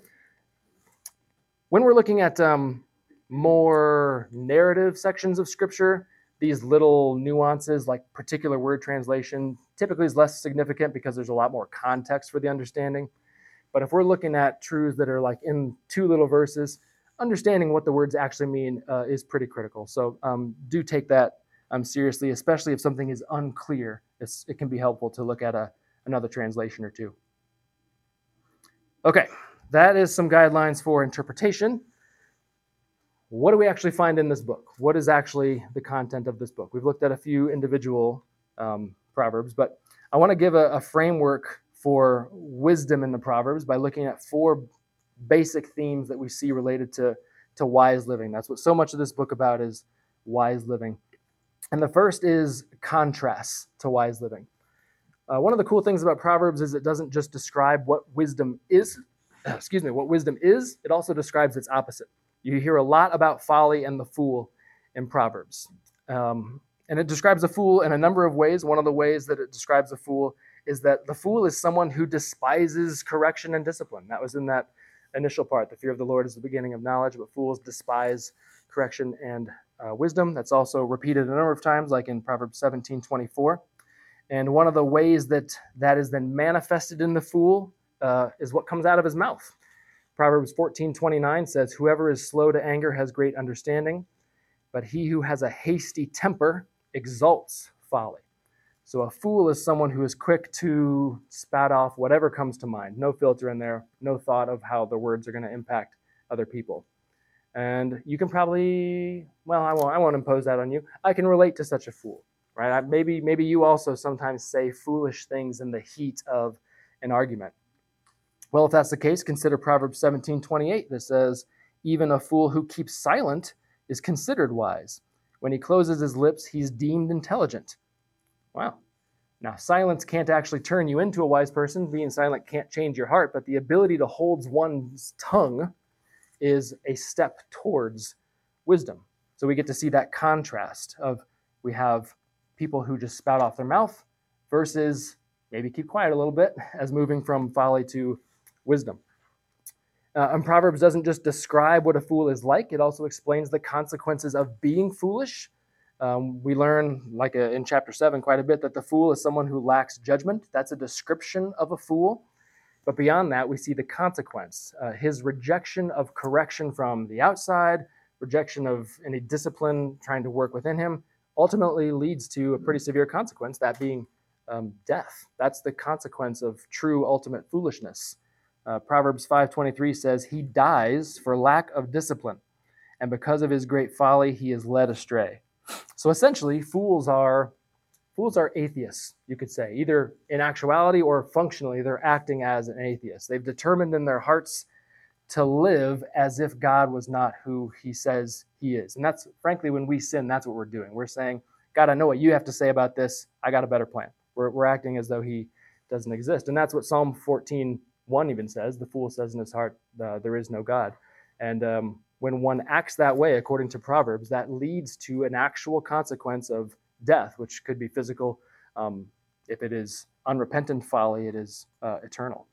When we're looking at um, more narrative sections of Scripture, these little nuances like particular word translation typically is less significant because there's a lot more context for the understanding. But if we're looking at truths that are like in two little verses, understanding what the words actually mean uh, is pretty critical. So um, do take that um, seriously, especially if something is unclear. It's, it can be helpful to look at a, another translation or two. Okay, that is some guidelines for interpretation. What do we actually find in this book? What is actually the content of this book? We've looked at a few individual um, proverbs, but I want to give a, a framework for wisdom in the Proverbs by looking at four basic themes that we see related to, to wise living. That's what so much of this book about is wise living. And the first is contrasts to wise living. Uh, one of the cool things about Proverbs is it doesn't just describe what wisdom is, excuse me, what wisdom is, it also describes its opposite. You hear a lot about folly and the fool in Proverbs. Um, and it describes a fool in a number of ways. One of the ways that it describes a fool is that the fool is someone who despises correction and discipline. That was in that initial part. The fear of the Lord is the beginning of knowledge, but fools despise correction and uh, wisdom. That's also repeated a number of times, like in Proverbs seventeen twenty-four. And one of the ways that that is then manifested in the fool uh, is what comes out of his mouth. Proverbs fourteen twenty-nine says, "Whoever is slow to anger has great understanding, but he who has a hasty temper exalts folly." So a fool is someone who is quick to spout off whatever comes to mind. No filter in there, no thought of how the words are going to impact other people. And you can probably, well, I won't, I won't impose that on you. I can relate to such a fool, right? I, maybe, maybe you also sometimes say foolish things in the heat of an argument. Well, if that's the case, consider Proverbs seventeen twenty-eight that says, "Even a fool who keeps silent is considered wise. When he closes his lips, he's deemed intelligent." Wow. Now, silence can't actually turn you into a wise person. Being silent can't change your heart, but the ability to hold one's tongue is a step towards wisdom. So we get to see that contrast of we have people who just spout off their mouth versus maybe keep quiet a little bit as moving from folly to wisdom. Uh, and Proverbs doesn't just describe what a fool is like, it also explains the consequences of being foolish. Um, we learn, like a, in chapter seven, quite a bit that the fool is someone who lacks judgment. That's a description of a fool. But beyond that, we see the consequence. Uh, his rejection of correction from the outside, rejection of any discipline trying to work within him, ultimately leads to a pretty severe consequence, that being um, death. That's the consequence of true ultimate foolishness. Uh, Proverbs five twenty-three says, "He dies for lack of discipline, and because of his great folly, he is led astray." So essentially, fools are fools are atheists, you could say. Either in actuality or functionally, they're acting as an atheist. They've determined in their hearts to live as if God was not who he says he is. And that's, frankly, when we sin, that's what we're doing. We're saying, "God, I know what you have to say about this. I got a better plan." We're, we're acting as though he doesn't exist. And that's what Psalm fourteen one even says. The fool says in his heart, uh, there is no God. And um, when one acts that way, according to Proverbs, that leads to an actual consequence of death, which could be physical. Um, if it is unrepentant folly, it is uh, eternal.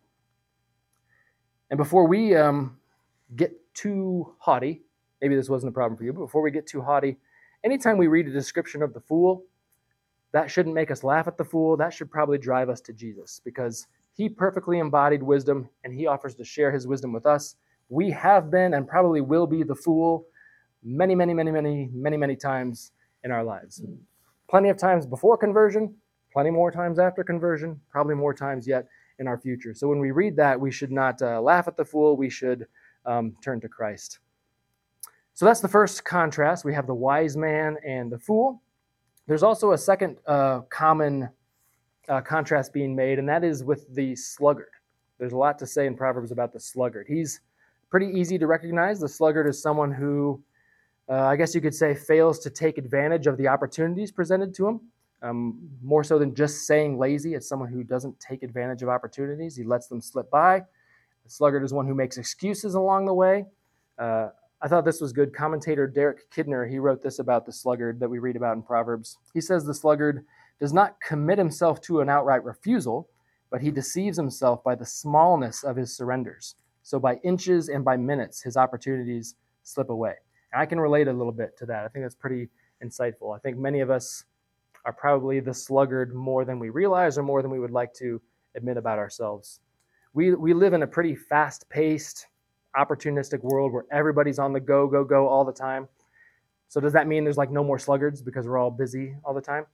And before we um, get too haughty, maybe this wasn't a problem for you, but before we get too haughty, anytime we read a description of the fool, that shouldn't make us laugh at the fool. That should probably drive us to Jesus, because he perfectly embodied wisdom, and he offers to share his wisdom with us. We have been and probably will be the fool many, many, many, many, many, many times in our lives. Plenty of times before conversion, plenty more times after conversion, probably more times yet in our future. So when we read that, we should not uh, laugh at the fool. We should um, turn to Christ. So that's the first contrast. We have the wise man and the fool. There's also a second uh, common uh, contrast being made, and that is with the sluggard. There's a lot to say in Proverbs about the sluggard. He's pretty easy to recognize. The sluggard is someone who, uh, I guess you could say, fails to take advantage of the opportunities presented to him. Um, more so than just saying lazy, it's someone who doesn't take advantage of opportunities. He lets them slip by. The sluggard is one who makes excuses along the way. Uh, I thought this was good. Commentator Derek Kidner, he wrote this about the sluggard that we read about in Proverbs. He says the sluggard does not commit himself to an outright refusal, but he deceives himself by the smallness of his surrenders. So by inches and by minutes, his opportunities slip away. And I can relate a little bit to that. I think that's pretty insightful. I think many of us are probably the sluggard more than we realize or more than we would like to admit about ourselves. We, we live in a pretty fast-paced, opportunistic world where everybody's on the go, go, go all the time. So does that mean there's like no more sluggards because we're all busy all the time?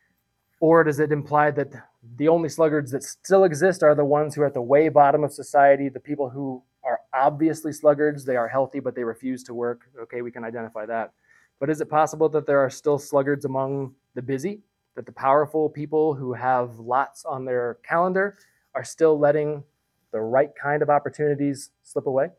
Or does it imply that the only sluggards that still exist are the ones who are at the way bottom of society, the people who are obviously sluggards, they are healthy, but they refuse to work? Okay, we can identify that. But is it possible that there are still sluggards among the busy, that the powerful people who have lots on their calendar are still letting the right kind of opportunities slip away,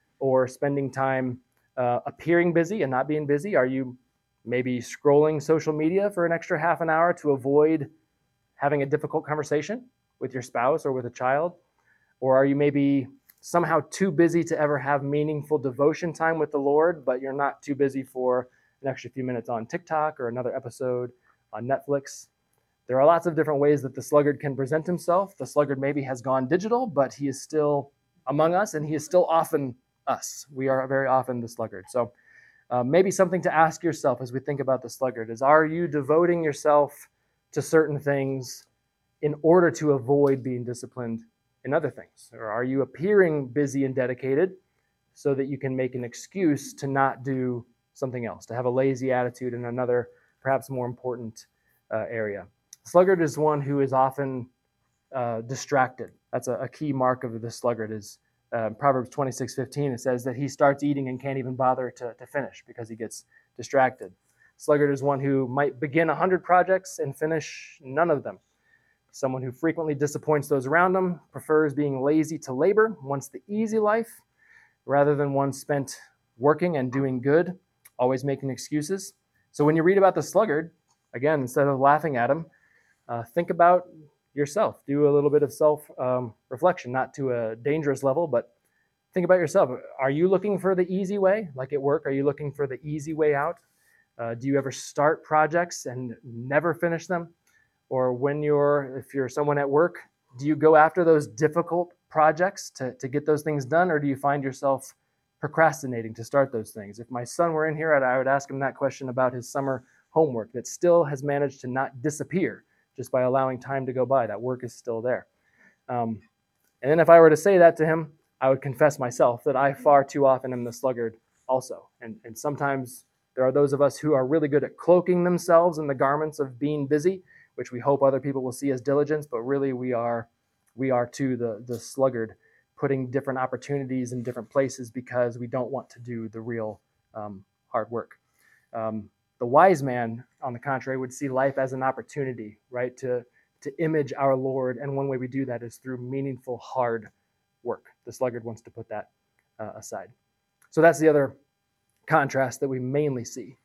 or spending time uh, appearing busy and not being busy? Are you maybe scrolling social media for an extra half an hour to avoid having a difficult conversation with your spouse or with a child? Or are you maybe somehow too busy to ever have meaningful devotion time with the Lord, but you're not too busy for an extra few minutes on TikTok or another episode on Netflix? There are lots of different ways that the sluggard can present himself. The sluggard maybe has gone digital, but he is still among us, and he is still often us. We are very often the sluggard. So uh, maybe something to ask yourself as we think about the sluggard is, are you devoting yourself to certain things in order to avoid being disciplined in other things? Or are you appearing busy and dedicated so that you can make an excuse to not do something else, to have a lazy attitude in another, perhaps more important uh, area? Sluggard is one who is often uh, distracted. That's a, a key mark of the sluggard. Is uh, Proverbs twenty-six fifteen. It says that he starts eating and can't even bother to, to finish because he gets distracted. Sluggard is one who might begin one hundred projects and finish none of them. Someone who frequently disappoints those around him, prefers being lazy to labor, wants the easy life rather than one spent working and doing good, always making excuses. So when you read about the sluggard, again, instead of laughing at him, uh, think about yourself. Do a little bit of self-reflection, um, not to a dangerous level, but think about yourself. Are you looking for the easy way? Like at work, are you looking for the easy way out? Uh, do you ever start projects and never finish them? Or when you're, if you're someone at work, do you go after those difficult projects to, to get those things done? Or do you find yourself procrastinating to start those things? If my son were in here, I would ask him that question about his summer homework that still has managed to not disappear just by allowing time to go by. That work is still there. Um, and then if I were to say that to him, I would confess myself that I far too often am the sluggard also. And, and sometimes there are those of us who are really good at cloaking themselves in the garments of being busy, which we hope other people will see as diligence, but really we are we are too the, the sluggard, putting different opportunities in different places because we don't want to do the real um, hard work. Um, the wise man, on the contrary, would see life as an opportunity, right, to, to image our Lord, and one way we do that is through meaningful, hard work. The sluggard wants to put that uh, aside. So that's the other contrast that we mainly see.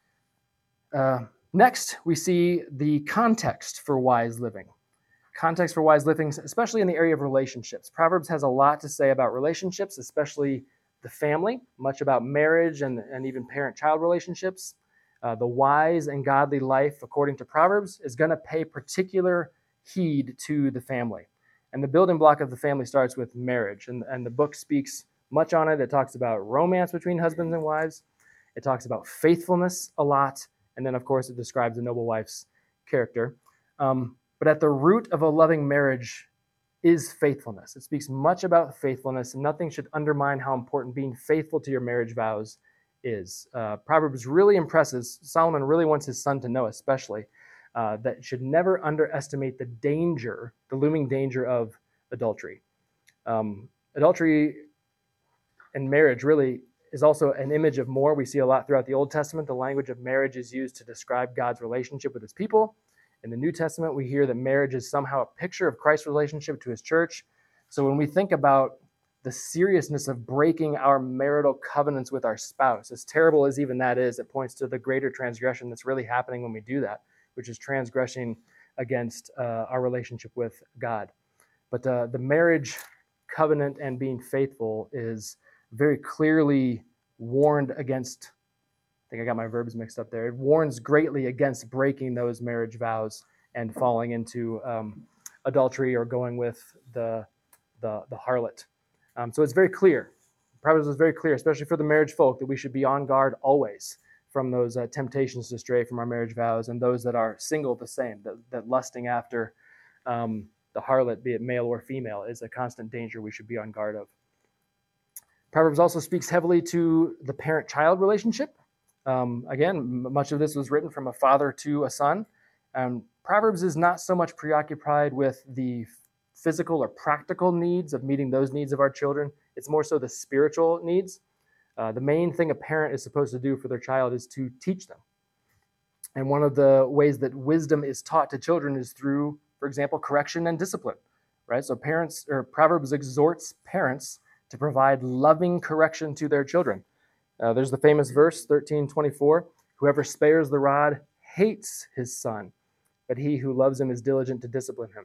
Uh, next, we see the context for wise living. Context for wise living, especially in the area of relationships. Proverbs has a lot to say about relationships, especially the family, much about marriage and, and even parent-child relationships. Uh, the wise and godly life, according to Proverbs, is going to pay particular heed to the family. And the building block of the family starts with marriage. And, and the book speaks much on it. It talks about romance between husbands and wives. It talks about faithfulness a lot. And then, of course, it describes a noble wife's character. Um, but at the root of a loving marriage is faithfulness. It speaks much about faithfulness, and nothing should undermine how important being faithful to your marriage vows is. Uh, Proverbs really impresses, Solomon really wants his son to know especially, uh, that should never underestimate the danger, the looming danger of adultery. Um, adultery in marriage really is also an image of more. We see a lot throughout the Old Testament. The language of marriage is used to describe God's relationship with his people. In the New Testament, we hear that marriage is somehow a picture of Christ's relationship to his church. So when we think about the seriousness of breaking our marital covenants with our spouse, as terrible as even that is, it points to the greater transgression that's really happening when we do that. which is transgressing against uh, our relationship with God. But uh, the marriage covenant and being faithful is very clearly warned against. I think I got my verbs mixed up there. It warns greatly against breaking those marriage vows and falling into um, adultery or going with the the, the harlot. Um, so it's very clear. Proverbs is very clear, especially for the marriage folk, that we should be on guard always from those uh, temptations to stray from our marriage vows, and those that are single the same, that, that lusting after um, the harlot, be it male or female, is a constant danger we should be on guard of. Proverbs also speaks heavily to the parent-child relationship. Um, again, m- much of this was written from a father to a son. Um, Proverbs is not so much preoccupied with the physical or practical needs of meeting those needs of our children. It's more so the spiritual needs. Uh, the main thing a parent is supposed to do for their child is to teach them. And one of the ways that wisdom is taught to children is through, for example, correction and discipline, right? So parents, or Proverbs exhorts parents to provide loving correction to their children. Uh, there's the famous verse, thirteen twenty-four, whoever spares the rod hates his son, but he who loves him is diligent to discipline him.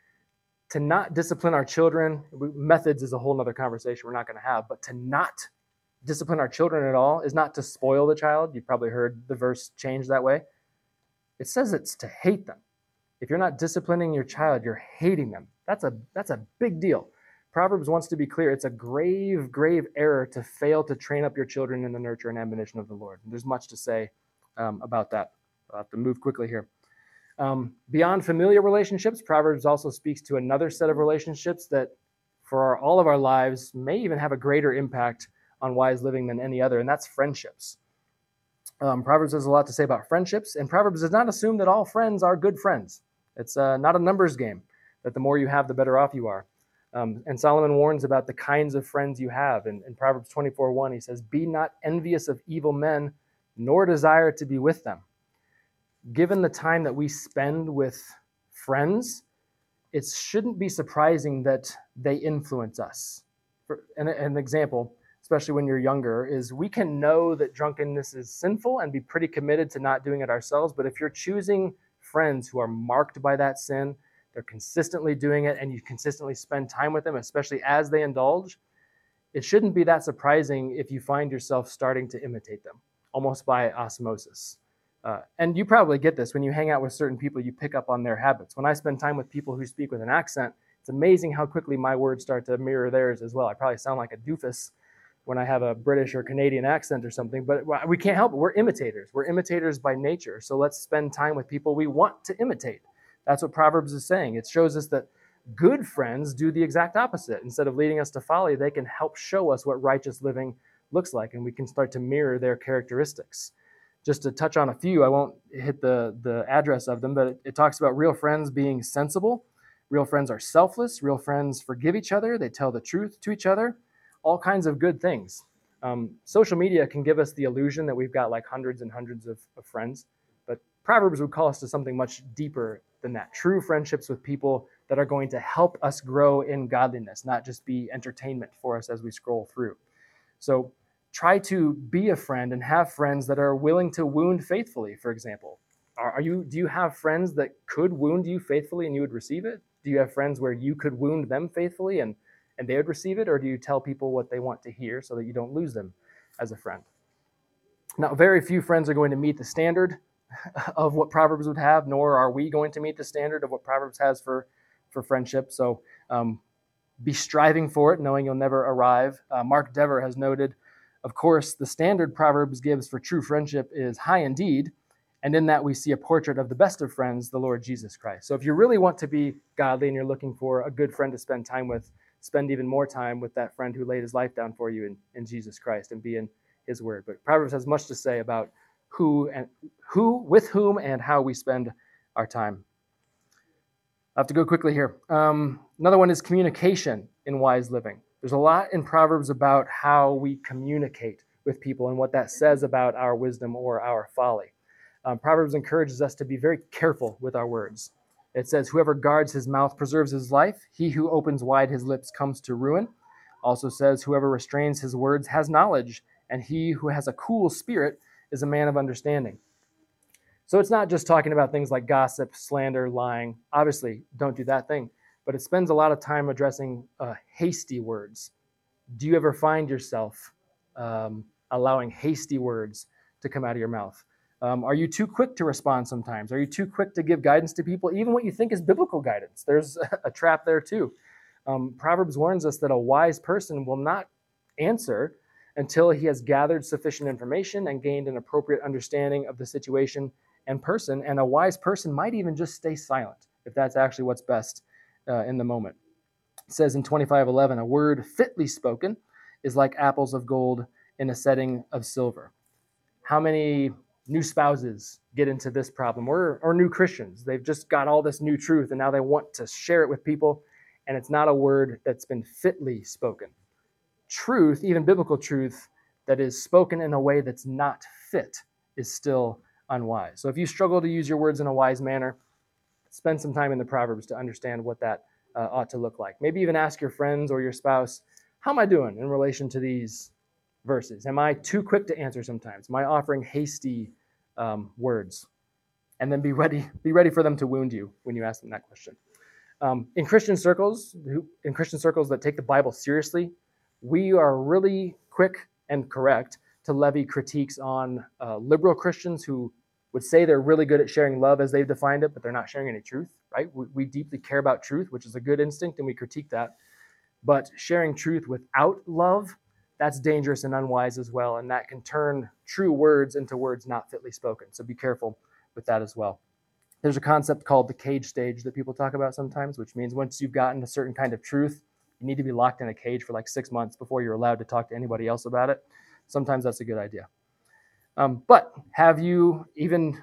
To not discipline our children, methods is a whole other conversation we're not going to have, but to not discipline our children at all is not to spoil the child. You've probably heard the verse changed that way. It says it's to hate them. If you're not disciplining your child, you're hating them. That's a that's a big deal. Proverbs wants to be clear. It's a grave, grave error to fail to train up your children in the nurture and admonition of the Lord. And there's much to say um, about that. I'll have to move quickly here. Um, beyond familial relationships, Proverbs also speaks to another set of relationships that for our, all of our lives may even have a greater impact on wise living than any other, and that's friendships. Um, Proverbs has a lot to say about friendships, and Proverbs does not assume that all friends are good friends. It's uh, not a numbers game, that the more you have, the better off you are. Um, and Solomon warns about the kinds of friends you have. In, in Proverbs twenty-four one, he says, be not envious of evil men, nor desire to be with them. Given the time that we spend with friends, it shouldn't be surprising that they influence us. For an, an example, especially when you're younger, is we can know that drunkenness is sinful and be pretty committed to not doing it ourselves. But if you're choosing friends who are marked by that sin, they're consistently doing it, and you consistently spend time with them, especially as they indulge, it shouldn't be that surprising if you find yourself starting to imitate them, almost by osmosis. Uh, and you probably get this when you hang out with certain people, you pick up on their habits. When I spend time with people who speak with an accent, it's amazing how quickly my words start to mirror theirs as well. I probably sound like a doofus when I have a British or Canadian accent or something, but we can't help it. We're imitators. We're imitators by nature. So let's spend time with people we want to imitate. That's what Proverbs is saying. It shows us that good friends do the exact opposite. Instead of leading us to folly, they can help show us what righteous living looks like, and we can start to mirror their characteristics. Just to touch on a few, I won't hit the, the address of them, but it, it talks about real friends being sensible. Real friends are selfless. Real friends forgive each other. They tell the truth to each other. All kinds of good things. Um, social media can give us the illusion that we've got like hundreds and hundreds of, of friends, but Proverbs would call us to something much deeper than that. True friendships with people that are going to help us grow in godliness, not just be entertainment for us as we scroll through. So try to be a friend and have friends that are willing to wound faithfully, for example. Are, are you? Do you have friends that could wound you faithfully and you would receive it? Do you have friends where you could wound them faithfully and, and they would receive it? Or do you tell people what they want to hear so that you don't lose them as a friend? Now, very few friends are going to meet the standard of what Proverbs would have, nor are we going to meet the standard of what Proverbs has for, for friendship. So um, be striving for it, knowing you'll never arrive. Uh, Mark Dever has noted, of course, the standard Proverbs gives for true friendship is high indeed, and in that we see a portrait of the best of friends, the Lord Jesus Christ. So if you really want to be godly and you're looking for a good friend to spend time with, spend even more time with that friend who laid his life down for you in, in Jesus Christ and be in his word. But Proverbs has much to say about who and who, with whom, and how we spend our time. I have to go quickly here. Um, another one is communication in wise living. There's a lot in Proverbs about how we communicate with people and what that says about our wisdom or our folly. Um, Proverbs encourages us to be very careful with our words. It says, whoever guards his mouth preserves his life. He who opens wide his lips comes to ruin. Also says, whoever restrains his words has knowledge, and he who has a cool spirit is a man of understanding. So it's not just talking about things like gossip, slander, lying. Obviously, don't do that thing. But it spends a lot of time addressing uh, hasty words. Do you ever find yourself um, allowing hasty words to come out of your mouth? Um, are you too quick to respond sometimes? Are you too quick to give guidance to people, even what you think is biblical guidance? There's a trap there too. Um, Proverbs warns us that a wise person will not answer until he has gathered sufficient information and gained an appropriate understanding of the situation and person. And a wise person might even just stay silent if that's actually what's best uh, in the moment. It says in twenty-five eleven, a word fitly spoken is like apples of gold in a setting of silver. How many new spouses get into this problem, or, or new Christians? They've just got all this new truth and now they want to share it with people, and it's not a word that's been fitly spoken. Truth, even biblical truth, that is spoken in a way that's not fit is still unwise. So if you struggle to use your words in a wise manner, spend some time in the Proverbs to understand what that uh, ought to look like. Maybe even ask your friends or your spouse, how am I doing in relation to these verses? Am I too quick to answer sometimes? Am I offering hasty um, words? And then be ready, be ready for them to wound you when you ask them that question. Um, in Christian circles, in Christian circles that take the Bible seriously, we are really quick and correct to levy critiques on uh, liberal Christians who would say they're really good at sharing love as they've defined it, but they're not sharing any truth, right? We, we deeply care about truth, which is a good instinct, and we critique that. But sharing truth without love, that's dangerous and unwise as well, and that can turn true words into words not fitly spoken. So be careful with that as well. There's a concept called the cage stage that people talk about sometimes, which means once you've gotten a certain kind of truth, you need to be locked in a cage for like six months before you're allowed to talk to anybody else about it. Sometimes that's a good idea. Um, but have you even,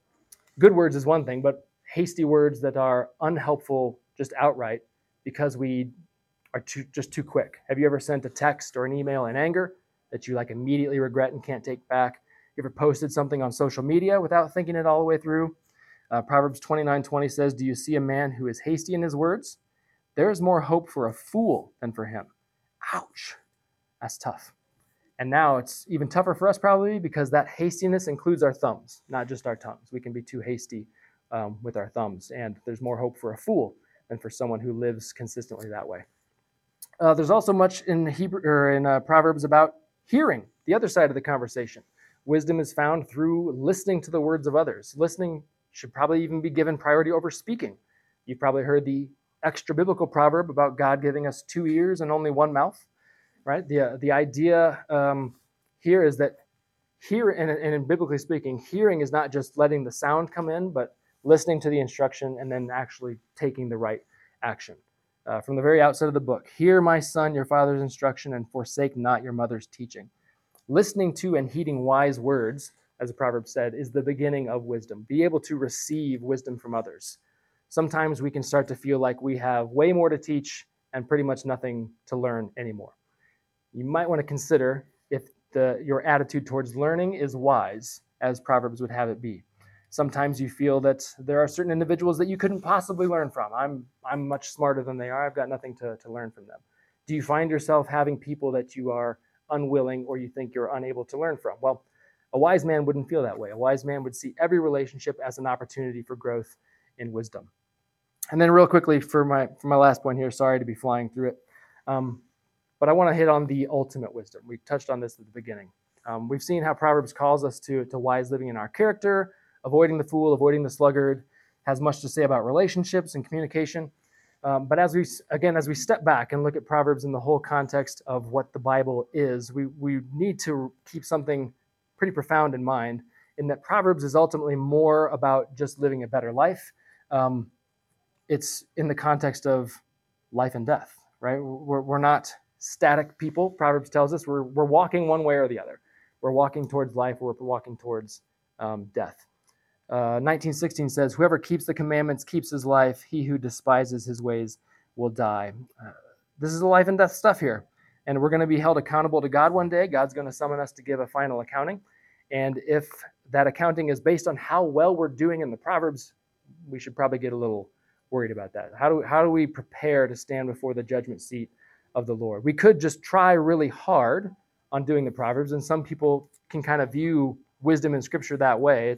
good words is one thing, but hasty words that are unhelpful just outright because we are too, just too quick. Have you ever sent a text or an email in anger that you like immediately regret and can't take back? You ever posted something on social media without thinking it all the way through? Uh, Proverbs twenty-nine twenty says, do you see a man who is hasty in his words? There is more hope for a fool than for him. Ouch. That's tough. And now it's even tougher for us probably because that hastiness includes our thumbs, not just our tongues. We can be too hasty um, with our thumbs. And there's more hope for a fool than for someone who lives consistently that way. Uh, there's also much in Hebrew or in uh, Proverbs about hearing, the other side of the conversation. Wisdom is found through listening to the words of others. Listening should probably even be given priority over speaking. You've probably heard the extra biblical proverb about God giving us two ears and only one mouth, right? The, uh, the idea um, here is that here, and, and in biblically speaking, hearing is not just letting the sound come in, but listening to the instruction and then actually taking the right action. Uh, from the very outset of the book, hear, my son, your father's instruction, and forsake not your mother's teaching. Listening to and heeding wise words, as the proverb said, is the beginning of wisdom. Be able to receive wisdom from others. Sometimes we can start to feel like we have way more to teach and pretty much nothing to learn anymore. You might want to consider if the, your attitude towards learning is wise, as Proverbs would have it be. Sometimes you feel that there are certain individuals that you couldn't possibly learn from. I'm I'm much smarter than they are. I've got nothing to, to learn from them. Do you find yourself having people that you are unwilling or you think you're unable to learn from? Well, a wise man wouldn't feel that way. A wise man would see every relationship as an opportunity for growth in wisdom. And then real quickly for my for my last point here, sorry to be flying through it, um, but I want to hit on the ultimate wisdom. We touched on this at the beginning. Um, we've seen how Proverbs calls us to, to wise living in our character, avoiding the fool, avoiding the sluggard, has much to say about relationships and communication. Um, but as we, again, as we step back and look at Proverbs in the whole context of what the Bible is, we, we need to keep something pretty profound in mind, in that Proverbs is ultimately more about just living a better life. Um, it's in the context of life and death, right? We're, we're not static people. Proverbs tells us we're, we're walking one way or the other. We're walking towards life, or we're walking towards um, death. Uh, nineteen sixteen says, whoever keeps the commandments keeps his life. He who despises his ways will die. Uh, this is the life and death stuff here. And we're going to be held accountable to God one day. God's going to summon us to give a final accounting. And if that accounting is based on how well we're doing in the Proverbs, we should probably get a little worried about that. How do, how do we prepare to stand before the judgment seat of the Lord? We could just try really hard on doing the Proverbs, and some people can kind of view wisdom in Scripture that way. It's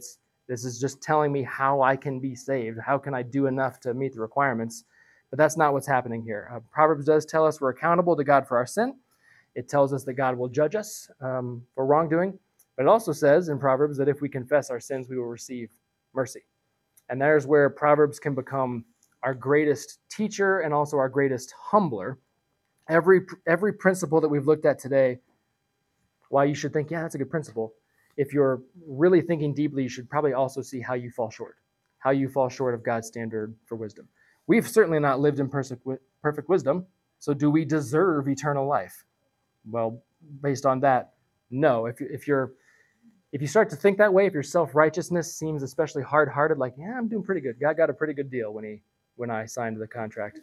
This is just telling me how I can be saved. How can I do enough to meet the requirements? But that's not what's happening here. Uh, Proverbs does tell us we're accountable to God for our sin. It tells us that God will judge us um, for wrongdoing. But it also says in Proverbs that if we confess our sins, we will receive mercy. And there's where Proverbs can become our greatest teacher and also our greatest humbler. Every, every principle that we've looked at today, while you should think, yeah, that's a good principle, if you're really thinking deeply, you should probably also see how you fall short, how you fall short of God's standard for wisdom. We've certainly not lived in perfect, perfect wisdom, so do we deserve eternal life? Well, based on that, no. If, if you're if you start to think that way, if your self-righteousness seems especially hard-hearted, like, yeah, I'm doing pretty good. God got a pretty good deal when he when I signed the contract.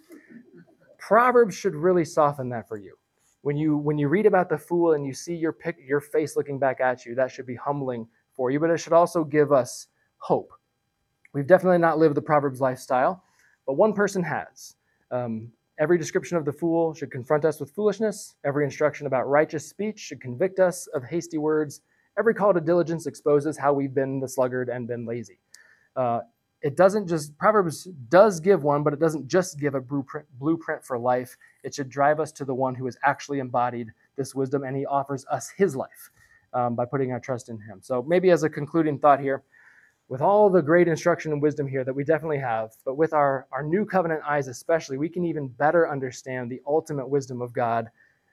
Proverbs should really soften that for you. When you when you read about the fool and you see your pic, your face looking back at you, that should be humbling for you, but it should also give us hope. We've definitely not lived the Proverbs lifestyle, but one person has. Um, every description of the fool should confront us with foolishness. Every instruction about righteous speech should convict us of hasty words. Every call to diligence exposes how we've been the sluggard and been lazy. Uh, it doesn't just, Proverbs does give one, but it doesn't just give a blueprint, blueprint for life. It should drive us to the one who has actually embodied this wisdom, and he offers us his life um, by putting our trust in him. So maybe as a concluding thought here, with all the great instruction and wisdom here that we definitely have, but with our, our new covenant eyes especially, we can even better understand the ultimate wisdom of God,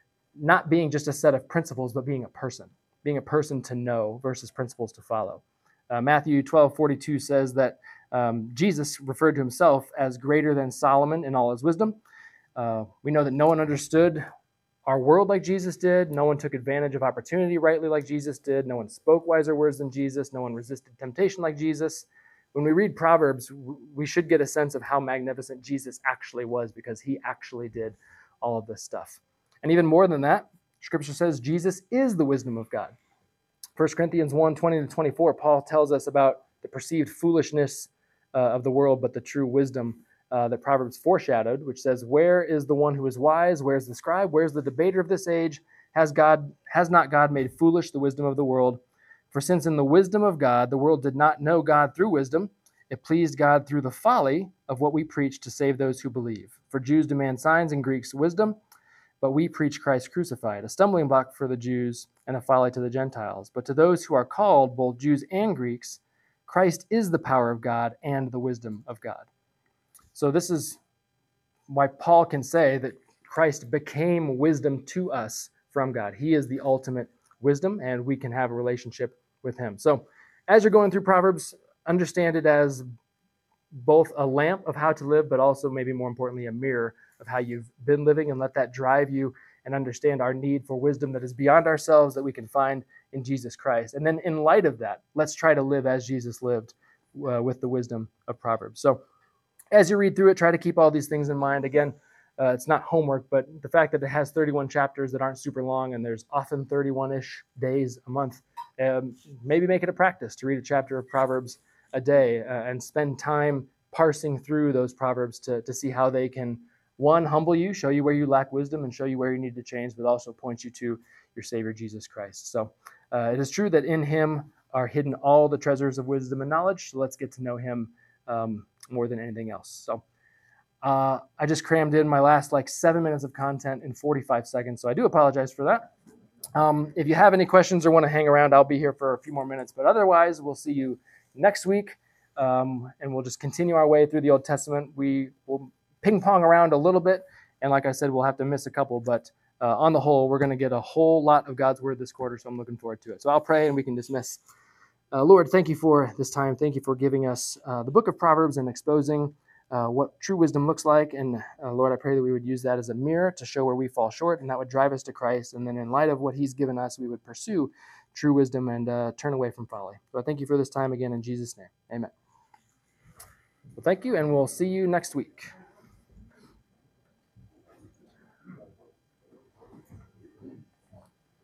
not being just a set of principles, but being a person, being a person to know versus principles to follow. Uh, Matthew twelve forty-two says that um, Jesus referred to himself as greater than Solomon in all his wisdom. Uh, we know that no one understood our world like Jesus did. No one took advantage of opportunity rightly like Jesus did. No one spoke wiser words than Jesus. No one resisted temptation like Jesus. When we read Proverbs, we should get a sense of how magnificent Jesus actually was, because he actually did all of this stuff. And even more than that, Scripture says Jesus is the wisdom of God. First Corinthians one, twenty to twenty-four, Paul tells us about the perceived foolishness uh, of the world, but the true wisdom uh, that Proverbs foreshadowed, which says, where is the one who is wise? Where's the scribe? Where's the debater of this age? Has God, has not God made foolish the wisdom of the world? For since in the wisdom of God, the world did not know God through wisdom, it pleased God through the folly of what we preach to save those who believe. For Jews demand signs and Greeks wisdom, but we preach Christ crucified, a stumbling block for the Jews and a folly to the Gentiles. But to those who are called, both Jews and Greeks, Christ is the power of God and the wisdom of God. So this is why Paul can say that Christ became wisdom to us from God. He is the ultimate wisdom, and we can have a relationship with him. So as you're going through Proverbs, understand it as both a lamp of how to live, but also maybe more importantly, a mirror of how you've been living, and let that drive you and understand our need for wisdom that is beyond ourselves that we can find in Jesus Christ. And then in light of that, let's try to live as Jesus lived uh, with the wisdom of Proverbs. So as you read through it, try to keep all these things in mind. Again, uh, it's not homework, but the fact that it has thirty-one chapters that aren't super long, and there's often thirty-one-ish days a month, um, maybe make it a practice to read a chapter of Proverbs a day uh, and spend time parsing through those Proverbs to, to see how they can, one, humble you, show you where you lack wisdom and show you where you need to change, but also point you to your Savior, Jesus Christ. So uh, it is true that in him are hidden all the treasures of wisdom and knowledge. So let's get to know him um, more than anything else. So uh, I just crammed in my last like seven minutes of content in forty-five seconds. So I do apologize for that. Um, if you have any questions or want to hang around, I'll be here for a few more minutes. But otherwise, we'll see you next week. Um, and we'll just continue our way through the Old Testament. We will ping pong around a little bit. And like I said, we'll have to miss a couple. But uh, on the whole, we're going to get a whole lot of God's word this quarter. So I'm looking forward to it. So I'll pray and we can dismiss. Uh, Lord, thank you for this time. Thank you for giving us uh, the book of Proverbs and exposing uh, what true wisdom looks like. And uh, Lord, I pray that we would use that as a mirror to show where we fall short, and that would drive us to Christ. And then in light of what he's given us, we would pursue true wisdom and uh, turn away from folly. So I thank you for this time again in Jesus' name. Amen. Well, thank you, and we'll see you next week.